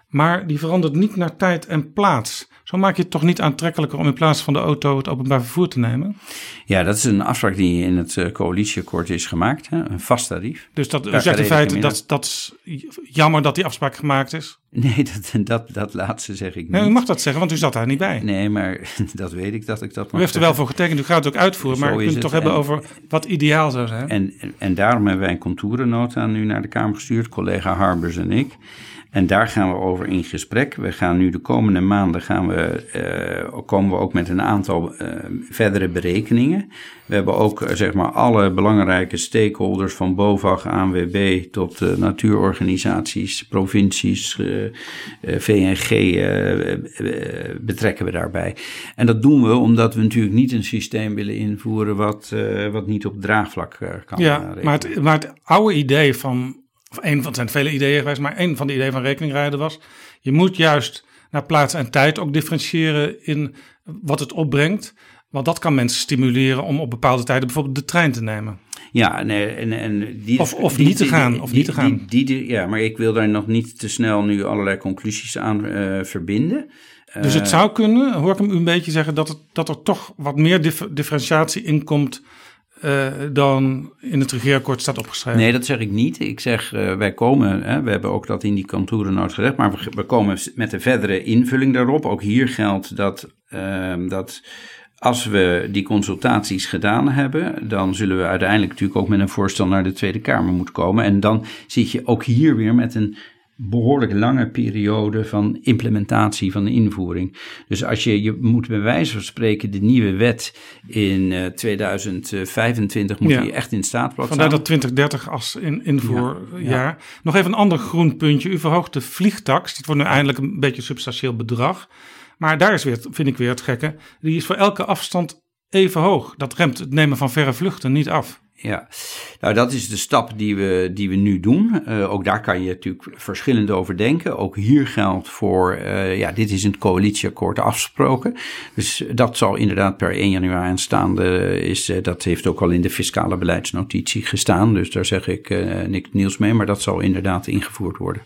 Maar die verandert niet naar tijd en plaats. Zo maak je het toch niet aantrekkelijker om in plaats van de auto het openbaar vervoer te nemen? Ja, dat is een afspraak die in het uh, coalitieakkoord is gemaakt. Hè? Een vast tarief. Dus dat u zegt in feite dat dat is jammer dat die afspraak gemaakt is? Nee, dat, dat, dat laatste zeg ik niet. Nee, u mag dat zeggen, want u zat daar niet bij. Nee, maar dat weet ik dat ik dat mag U heeft er wel voor getekend, u gaat het ook uitvoeren. Maar u kunt het toch hebben over wat ideaal zou zijn. En, en daarom hebben wij een contourennota nu naar de Kamer gestuurd. Collega Harbers en ik. En daar gaan we over in gesprek. We gaan nu de komende maanden gaan we, uh, komen we ook met een aantal uh, verdere berekeningen. We hebben ook uh, zeg maar alle belangrijke stakeholders van BOVAG, A N W B tot uh, natuurorganisaties, provincies, uh, uh, V N G uh, uh, betrekken we daarbij. En dat doen we omdat we natuurlijk niet een systeem willen invoeren wat, uh, wat niet op draagvlak uh, kan. Ja, uh, maar, het, maar het oude idee van... Of een van het zijn vele ideeën geweest, maar een van de ideeën van rekeningrijden was: je moet juist naar plaats en tijd ook differentiëren in wat het opbrengt. Want dat kan mensen stimuleren om op bepaalde tijden bijvoorbeeld de trein te nemen. Ja, en, en, en die, of, of die, niet te die, gaan. Die, of niet te gaan. Die, die, die, ja, maar ik wil daar nog niet te snel nu allerlei conclusies aan uh, verbinden. Dus het zou kunnen, hoor ik hem u een beetje zeggen, dat, het, dat er toch wat meer dif- differentiatie in komt Uh, dan in het regeerakkoord staat opgeschreven. Nee, dat zeg ik niet. Ik zeg, uh, wij komen, hè, we hebben ook dat in die contourennoot gezegd, maar we, we komen met een verdere invulling daarop. Ook hier geldt dat, uh, dat als we die consultaties gedaan hebben, dan zullen we uiteindelijk natuurlijk ook met een voorstel naar de Tweede Kamer moeten komen. En dan zit je ook hier weer met een behoorlijk lange periode van implementatie van de invoering. Dus als je, je moet bij wijze van spreken de nieuwe wet in uh, tweeduizend vijfentwintig moet ja. die echt in staatsblad Vandaar staan. dat twintig dertig als in, invoerjaar. Ja, ja. Nog even een ander groen puntje. U verhoogt de vliegtax. Dat wordt nu eindelijk een beetje een substantieel bedrag. Maar daar is weer, vind ik weer het gekke. Die is voor elke afstand even hoog. Dat remt het nemen van verre vluchten niet af. Ja, nou dat is de stap die we, die we nu doen. Uh, ook daar kan je natuurlijk verschillend over denken. Ook hier geldt voor, uh, ja, dit is in het coalitieakkoord afgesproken. Dus dat zal inderdaad per één januari aanstaande is, uh, dat heeft ook al in de fiscale beleidsnotitie gestaan. Dus daar zeg ik uh, niks nieuws mee, maar dat zal inderdaad ingevoerd worden.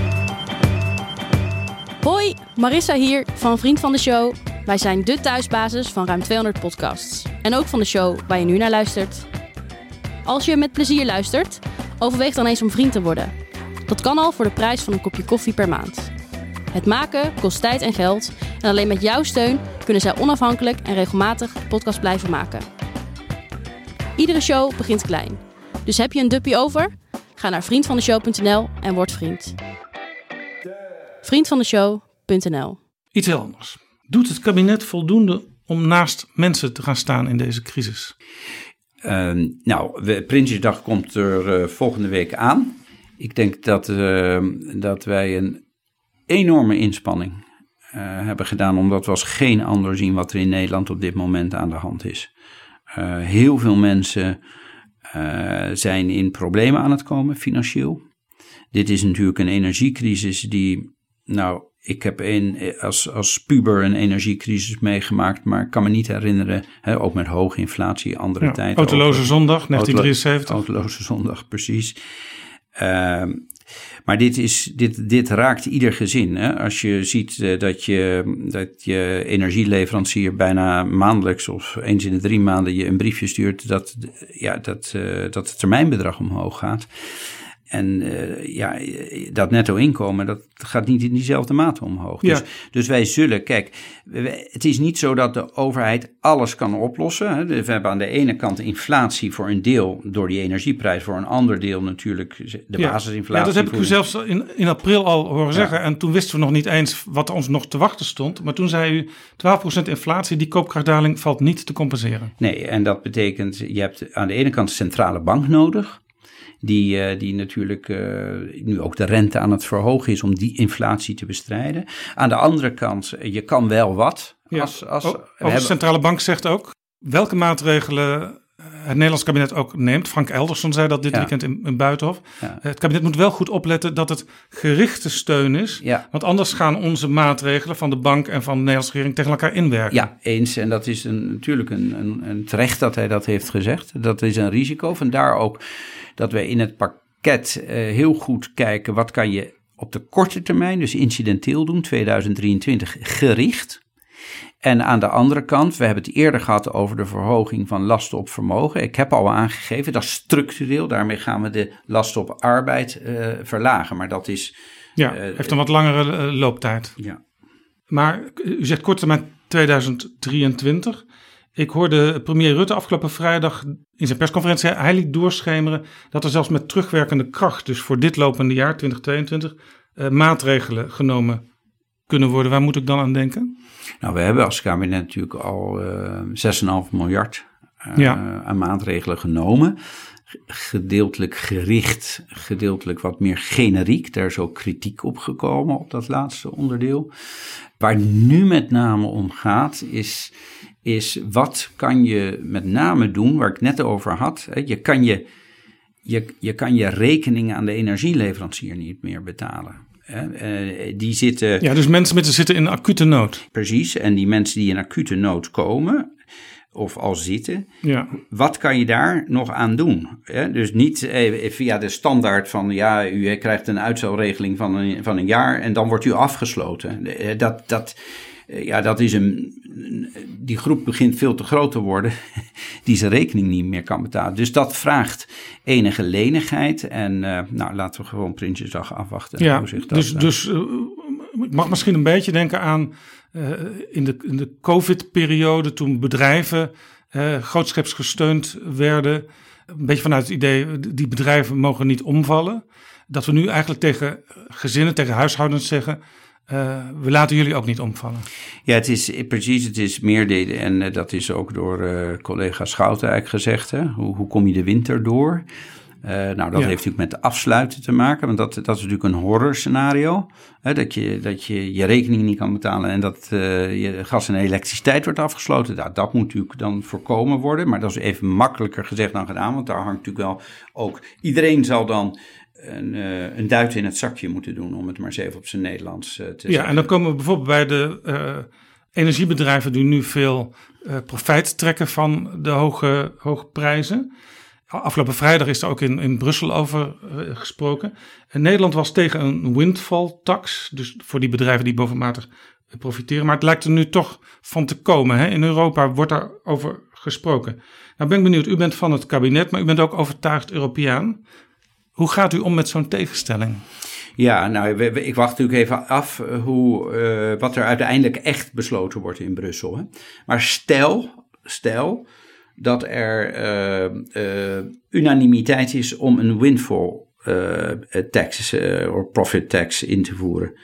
Hoi, Marissa hier van Vriend van de Show. Wij zijn de thuisbasis van ruim tweehonderd podcasts. En ook van de show waar je nu naar luistert. Als je met plezier luistert, overweeg dan eens om vriend te worden. Dat kan al voor de prijs van een kopje koffie per maand. Het maken kost tijd en geld en alleen met jouw steun kunnen zij onafhankelijk en regelmatig de podcast blijven maken. Iedere show begint klein. Dus heb je een duppie over? Ga naar vriend van de show punt n l en word vriend. vriend van de show punt n l. Iets heel anders. Doet het kabinet voldoende om naast mensen te gaan staan in deze crisis? Uh, nou, we, Prinsjesdag komt er uh, volgende week aan. Ik denk dat, uh, dat wij een enorme inspanning uh, hebben gedaan, omdat we als geen ander zien wat er in Nederland op dit moment aan de hand is. Uh, heel veel mensen uh, zijn in problemen aan het komen, financieel. Dit is natuurlijk een energiecrisis die, nou, ik heb een, als, als puber een energiecrisis meegemaakt, maar ik kan me niet herinneren, hè, ook met hoge inflatie, andere ja, tijden. Autoloze zondag, negentien drieënzeventig. Autoloze zondag, precies. Uh, maar dit, is, dit, dit raakt ieder gezin. Hè? Als je ziet uh, dat, je, dat je energieleverancier bijna maandelijks of eens in de drie maanden je een briefje stuurt dat, ja, dat, uh, dat het termijnbedrag omhoog gaat. En uh, ja, dat netto inkomen, dat gaat niet in diezelfde mate omhoog. Ja. Dus, dus wij zullen, kijk, het is niet zo dat de overheid alles kan oplossen. Hè. We hebben aan de ene kant de inflatie voor een deel door die energieprijs, voor een ander deel natuurlijk de ja. basisinflatie. Ja, dat heb ik u zelfs in, in april al horen ja. zeggen. En toen wisten we nog niet eens wat ons nog te wachten stond. Maar toen zei u, twaalf procent inflatie, die koopkrachtdaling valt niet te compenseren. Nee, en dat betekent, je hebt aan de ene kant de centrale bank nodig. Die, uh, die natuurlijk uh, nu ook de rente aan het verhogen is om die inflatie te bestrijden. Aan de andere kant, je kan wel wat. Ja. Als, als, o, hebben... De centrale bank zegt ook welke maatregelen het Nederlands kabinet ook neemt. Frank Elderson zei dat dit ja. weekend in, in Buitenhof. Ja. Het kabinet moet wel goed opletten dat het gerichte steun is. Ja. Want anders gaan onze maatregelen van de bank en van de Nederlandse regering tegen elkaar inwerken. Ja, eens. En dat is een, natuurlijk een, een, een terecht dat hij dat heeft gezegd. Dat is een risico. Vandaar ook dat wij in het pakket uh, heel goed kijken wat kan je op de korte termijn, dus incidenteel doen, tweeduizend drieëntwintig, gericht. En aan de andere kant, we hebben het eerder gehad over de verhoging van lasten op vermogen. Ik heb al aangegeven, dat is structureel. Daarmee gaan we de lasten op arbeid uh, verlagen. Maar dat is... Ja, uh, heeft een wat langere uh, looptijd. Ja. Maar u zegt korte termijn tweeduizend drieëntwintig. Ik hoorde premier Rutte afgelopen vrijdag in zijn persconferentie, hij liet doorschemeren dat er zelfs met terugwerkende kracht, dus voor dit lopende jaar twintig tweeëntwintig, uh, maatregelen genomen kunnen worden. Waar moet ik dan aan denken? Nou, we hebben als kabinet natuurlijk al uh, zes komma vijf miljard uh, ja. aan maatregelen genomen. Gedeeltelijk gericht, gedeeltelijk wat meer generiek. Daar is ook kritiek op gekomen op dat laatste onderdeel. Waar nu met name om gaat is, is wat kan je met name doen, waar ik het net over had. Hè, je kan je, je, je kan je rekening aan de energieleverancier niet meer betalen. Uh, die zitten... Ja, dus mensen met zitten in acute nood. Precies, en die mensen die in acute nood komen of al zitten, ja. Wat kan je daar nog aan doen? Uh, dus niet uh, via de standaard van ja, u krijgt een uitstelregeling van een, van een jaar en dan wordt u afgesloten. Uh, dat, dat, uh, ja, dat is een... Die groep begint veel te groot te worden die zijn rekening niet meer kan betalen. Dus dat vraagt enige lenigheid. En uh, nou, laten we gewoon Prinsjesdag afwachten. Ja, hoe zich dat, dus, uh, dus uh, ik mag misschien een beetje denken aan uh, in, de, in de COVID-periode toen bedrijven uh, grootscheeps gesteund werden. Een beetje vanuit het idee, die bedrijven mogen niet omvallen. Dat we nu eigenlijk tegen gezinnen, tegen huishoudens zeggen, Uh, we laten jullie ook niet omvallen. Ja, het is precies, het is meer de, en uh, dat is ook door uh, collega Schouten eigenlijk gezegd. Hè? Hoe, hoe kom je de winter door? Uh, nou, dat ja. heeft natuurlijk met de afsluiten te maken, want dat, dat is natuurlijk een horror scenario. Hè? Dat, je, dat je je rekening niet kan betalen en dat uh, je gas en elektriciteit wordt afgesloten. Nou, dat moet natuurlijk dan voorkomen worden, maar dat is even makkelijker gezegd dan gedaan, want daar hangt natuurlijk wel ook, iedereen zal dan Een, uh, een duit in het zakje moeten doen, om het maar eens even op zijn Nederlands uh, te zeggen. Ja, en dan komen we bijvoorbeeld bij de uh, energiebedrijven die nu veel uh, profijt trekken van de hoge, hoge prijzen. Afgelopen vrijdag is er ook in, in Brussel over uh, gesproken. En Nederland was tegen een windfall tax, dus voor die bedrijven die bovenmatig profiteren. Maar het lijkt er nu toch van te komen. Hè? In Europa wordt daarover gesproken. Nou ben ik benieuwd, u bent van het kabinet, maar u bent ook overtuigd Europeaan. Hoe gaat u om met zo'n tegenstelling? Ja, nou, ik wacht natuurlijk even af hoe, uh, wat er uiteindelijk echt besloten wordt in Brussel. Hè. Maar stel, stel dat er uh, uh, unanimiteit is om een windfall uh, tax uh, of profit tax in te voeren.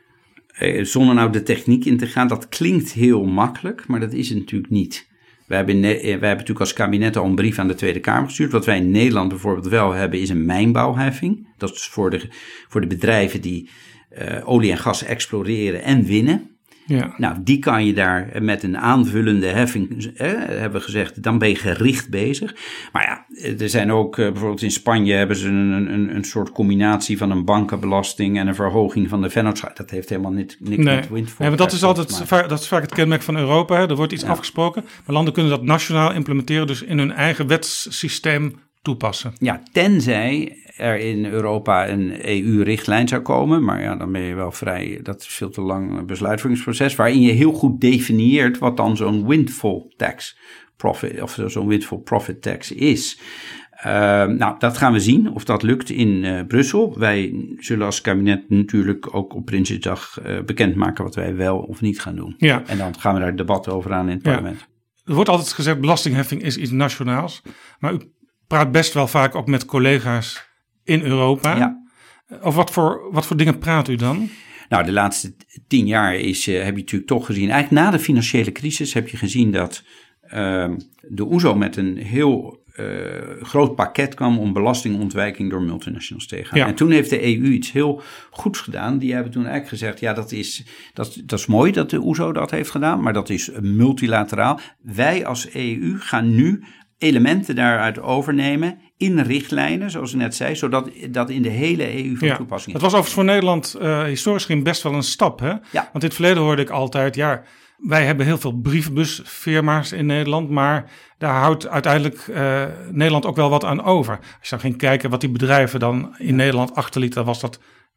Uh, zonder nou de techniek in te gaan, dat klinkt heel makkelijk, maar dat is het natuurlijk niet. Wij hebben, wij hebben natuurlijk als kabinet al een brief aan de Tweede Kamer gestuurd. Wat wij in Nederland bijvoorbeeld wel hebben is een mijnbouwheffing. Dat is voor de, voor de bedrijven die uh, olie en gas exploreren en winnen. Ja. Nou, die kan je daar met een aanvullende heffing, eh, hebben we gezegd, dan ben je gericht bezig. Maar ja, er zijn ook, uh, bijvoorbeeld in Spanje hebben ze een, een, een soort combinatie van een bankenbelasting en een verhoging van de vennootschap. Dat heeft helemaal niet, niks nee. met windfall. Nee, maar dat is altijd vaak, dat is vaak het kenmerk van Europa. Hè. Er wordt iets ja. afgesproken, maar landen kunnen dat nationaal implementeren, dus in hun eigen wetssysteem toepassen. Ja, tenzij er in Europa een E U-richtlijn zou komen, maar ja, dan ben je wel vrij, dat is veel te lang besluitvormingsproces, waarin je heel goed definieert wat dan zo'n windfall tax profit, of zo'n windfall profit tax is. Uh, nou, dat gaan we zien of dat lukt in uh, Brussel. Wij zullen als kabinet natuurlijk ook op Prinsjesdag uh, bekendmaken wat wij wel of niet gaan doen. Ja. En dan gaan we daar debat over aan in het parlement. Ja. Er wordt altijd gezegd, belastingheffing is iets nationaals, maar u praat best wel vaak ook met collega's in Europa. Ja. Over wat voor, wat voor dingen praat u dan? Nou, de laatste tien jaar is, uh, heb je natuurlijk toch gezien, eigenlijk na de financiële crisis heb je gezien dat uh, de O E S O met een heel uh, groot pakket kwam om belastingontwijking door multinationals te gaan. Ja. En toen heeft de E U iets heel goeds gedaan. Die hebben toen eigenlijk gezegd, ja, dat is, dat, dat is mooi dat de O E S O dat heeft gedaan, maar dat is multilateraal. Wij als E U gaan nu elementen daaruit overnemen in richtlijnen, zoals ik net zei, zodat dat in de hele E U van ja, toepassing is. Het was overigens voor Nederland uh, historisch gezien best wel een stap. Hè? Ja. Want in het verleden hoorde ik altijd, ja, wij hebben heel veel brievenbusfirma's in Nederland, maar daar houdt uiteindelijk uh, Nederland ook wel wat aan over. Als je dan ging kijken wat die bedrijven dan in ja. Nederland achterlieten, dan was dat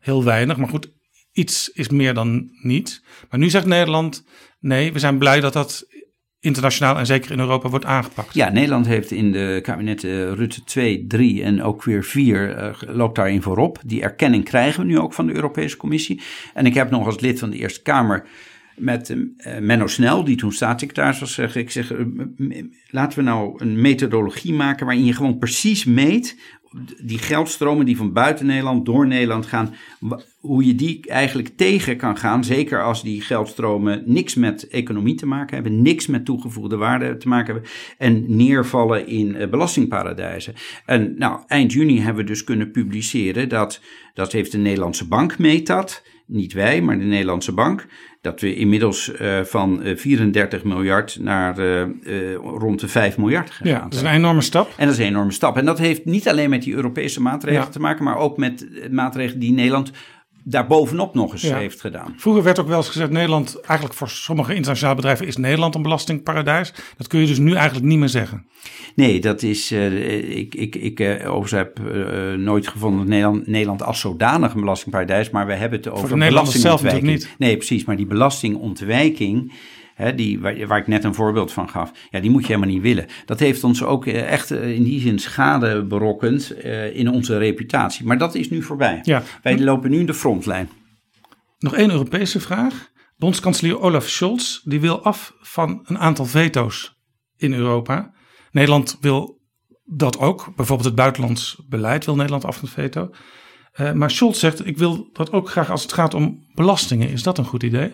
heel weinig. Maar goed, iets is meer dan niets. Maar nu zegt Nederland, nee, we zijn blij dat dat internationaal en zeker in Europa wordt aangepakt. Ja, Nederland heeft in de kabinetten Rutte twee, drie en ook weer vier uh, loopt daarin voorop. Die erkenning krijgen we nu ook van de Europese Commissie. En ik heb nog als lid van de Eerste Kamer met uh, Menno Snel, die toen staatssecretaris was, zeg ik zeg, uh, laten we nou een methodologie maken waarin je gewoon precies meet die geldstromen die van buiten Nederland door Nederland gaan, hoe je die eigenlijk tegen kan gaan, zeker als die geldstromen niks met economie te maken hebben, niks met toegevoegde waarde te maken hebben en neervallen in uh, belastingparadijzen. En nou, eind juni hebben we dus kunnen publiceren dat, dat heeft de Nederlandse bank meet dat, niet wij, maar de Nederlandse bank, dat we inmiddels uh, van uh, vierendertig miljard naar uh, uh, rond de vijf miljard gegaan zijn. Ja, dat is een enorme stap. En dat is een enorme stap. En dat heeft niet alleen met die Europese maatregelen ja. te maken, maar ook met maatregelen die Nederland daarbovenop nog eens ja. heeft gedaan. Vroeger werd ook wel eens gezegd, Nederland, eigenlijk voor sommige internationale bedrijven is Nederland een belastingparadijs. Dat kun je dus nu eigenlijk niet meer zeggen. Nee, dat is, uh, ik, ik, ik uh, overigens heb uh, nooit gevonden dat Nederland, Nederland als zodanig een belastingparadijs, maar we hebben het over belastingontwijking. Zelf niet. Nee, precies, maar die belastingontwijking, Hè, die, waar, waar ik net een voorbeeld van gaf, ja, die moet je helemaal niet willen. Dat heeft ons ook uh, echt uh, in die zin schade berokkend uh, in onze reputatie. Maar dat is nu voorbij. Ja. Wij lopen nu in de frontlijn. Nog één Europese vraag. Bondskanselier Olaf Scholz die wil af van een aantal veto's in Europa. Nederland wil dat ook. Bijvoorbeeld het buitenlands beleid wil Nederland af van het veto. Uh, maar Scholz zegt, ik wil dat ook graag als het gaat om belastingen. Is dat een goed idee?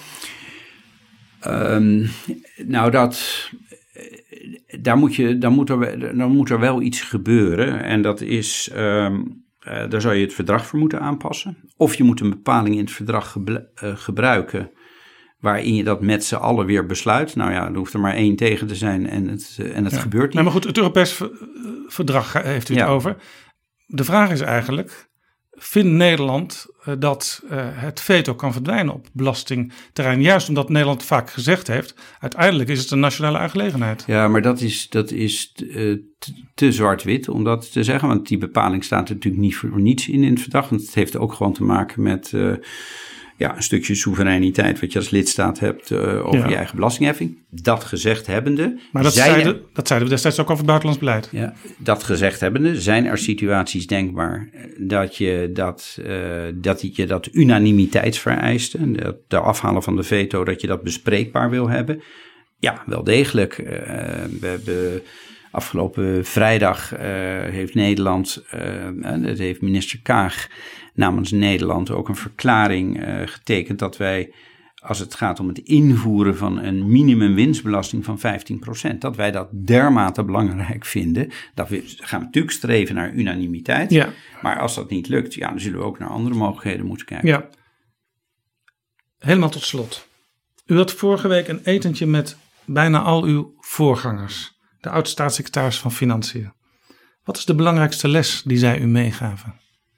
Um, nou, dat, daar, moet je, dan, moet er, dan moet er wel iets gebeuren. En dat is, um, uh, daar zou je het verdrag voor moeten aanpassen. Of je moet een bepaling in het verdrag gebru- uh, gebruiken waarin je dat met z'n allen weer besluit. Nou ja, er hoeft er maar één tegen te zijn en het, uh, en het ja. gebeurt niet. Nee, maar goed, het Europees ver- verdrag heeft u het ja. over. De vraag is eigenlijk, vindt Nederland uh, dat uh, het veto kan verdwijnen op belastingterrein? Juist omdat Nederland vaak gezegd heeft, uiteindelijk is het een nationale aangelegenheid. Ja, maar dat is, dat is uh, te, te zwart-wit om dat te zeggen. Want die bepaling staat er natuurlijk niet voor niets in in het verdrag. Want het heeft ook gewoon te maken met uh, ja, een stukje soevereiniteit wat je als lidstaat hebt uh, over ja. je eigen belastingheffing. Dat gezegd hebbende. Maar dat zeiden, zeiden, dat zeiden we destijds ook over het buitenlands beleid. Ja, dat gezegd hebbende zijn er situaties denkbaar dat je dat, uh, dat, je dat unanimiteitsvereisten, dat de afhalen van de veto, dat je dat bespreekbaar wil hebben. Ja, wel degelijk. Uh, we hebben afgelopen vrijdag uh, heeft Nederland, uh, dat heeft minister Kaag namens Nederland ook een verklaring uh, getekend dat wij, als het gaat om het invoeren van een minimumwinstbelasting van vijftien procent, dat wij dat dermate belangrijk vinden, dat we gaan natuurlijk streven naar unanimiteit. Ja. Maar als dat niet lukt, ja, dan zullen we ook naar andere mogelijkheden moeten kijken. Ja. Helemaal tot slot. U had vorige week een etentje met bijna al uw voorgangers, de oud-staatssecretaris van Financiën. Wat is de belangrijkste les die zij u meegaven?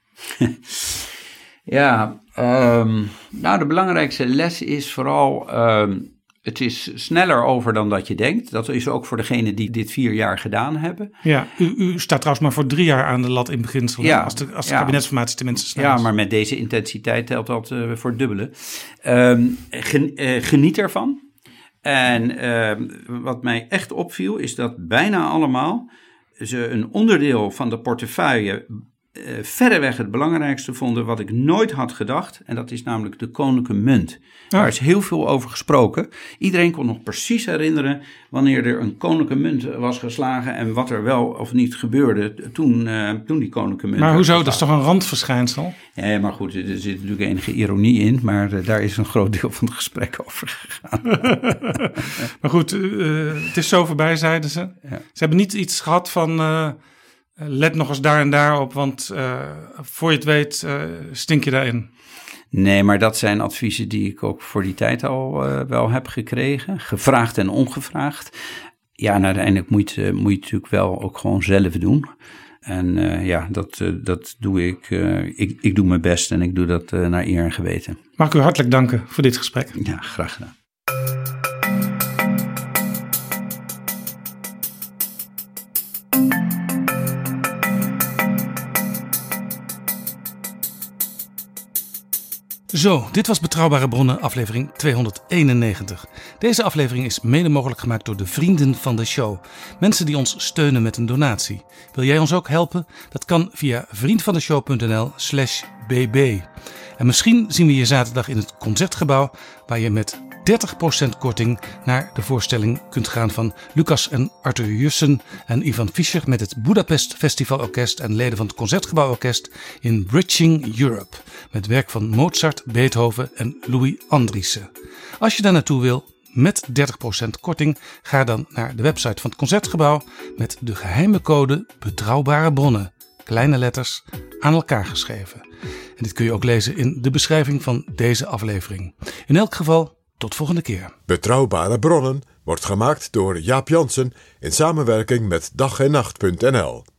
Ja, um, nou de belangrijkste les is vooral, um, het is sneller over dan dat je denkt. Dat is ook voor degenen die dit vier jaar gedaan hebben. Ja, u, u staat trouwens maar voor drie jaar aan de lat in beginsel. Ja, als de, als de ja. kabinetsformatie tenminste snel Ja, is. maar met deze intensiteit telt dat uh, voor het dubbele. Um, gen, uh, geniet ervan. En uh, wat mij echt opviel is dat bijna allemaal ze een onderdeel van de portefeuille uh, verreweg het belangrijkste vonden wat ik nooit had gedacht. En dat is namelijk de koninklijke munt. Ja. Daar is heel veel over gesproken. Iedereen kon nog precies herinneren wanneer er een koninklijke munt was geslagen en wat er wel of niet gebeurde toen, uh, toen die koninklijke munt Maar hoezo? geslagen. Dat is toch een randverschijnsel? Ja, maar goed, er zit natuurlijk enige ironie in, maar uh, daar is een groot deel van het gesprek over gegaan. Maar goed, uh, het is zo voorbij, zeiden ze. Ja. Ze hebben niet iets gehad van uh, let nog eens daar en daar op, want uh, voor je het weet uh, stink je daarin. Nee, maar dat zijn adviezen die ik ook voor die tijd al uh, wel heb gekregen. Gevraagd en ongevraagd. Ja, en uiteindelijk moet je, moet je het natuurlijk wel ook gewoon zelf doen. En uh, ja, dat, uh, dat doe ik. Uh, ik. Ik doe mijn best en ik doe dat uh, naar eer en geweten. Mag ik u hartelijk danken voor dit gesprek. Ja, graag gedaan. Zo, dit was Betrouwbare Bronnen, aflevering tweehonderdeenennegentig. Deze aflevering is mede mogelijk gemaakt door de vrienden van de show. Mensen die ons steunen met een donatie. Wil jij ons ook helpen? Dat kan via vriendvandeshow.nl slash bb. En misschien zien we je zaterdag in het Concertgebouw, waar je met dertig procent korting naar de voorstelling kunt gaan van Lucas en Arthur Jussen en Ivan Fischer met het Budapest Festivalorkest en leden van het Concertgebouworkest in Bridging Europe. Met werk van Mozart, Beethoven en Louis Andriessen. Als je daar naartoe wil met dertig procent korting, ga dan naar de website van het Concertgebouw met de geheime code Betrouwbare Bronnen. Kleine letters aan elkaar geschreven. En dit kun je ook lezen in de beschrijving van deze aflevering. In elk geval, tot volgende keer. Betrouwbare Bronnen wordt gemaakt door Jaap Jansen in samenwerking met dag en nacht punt n l.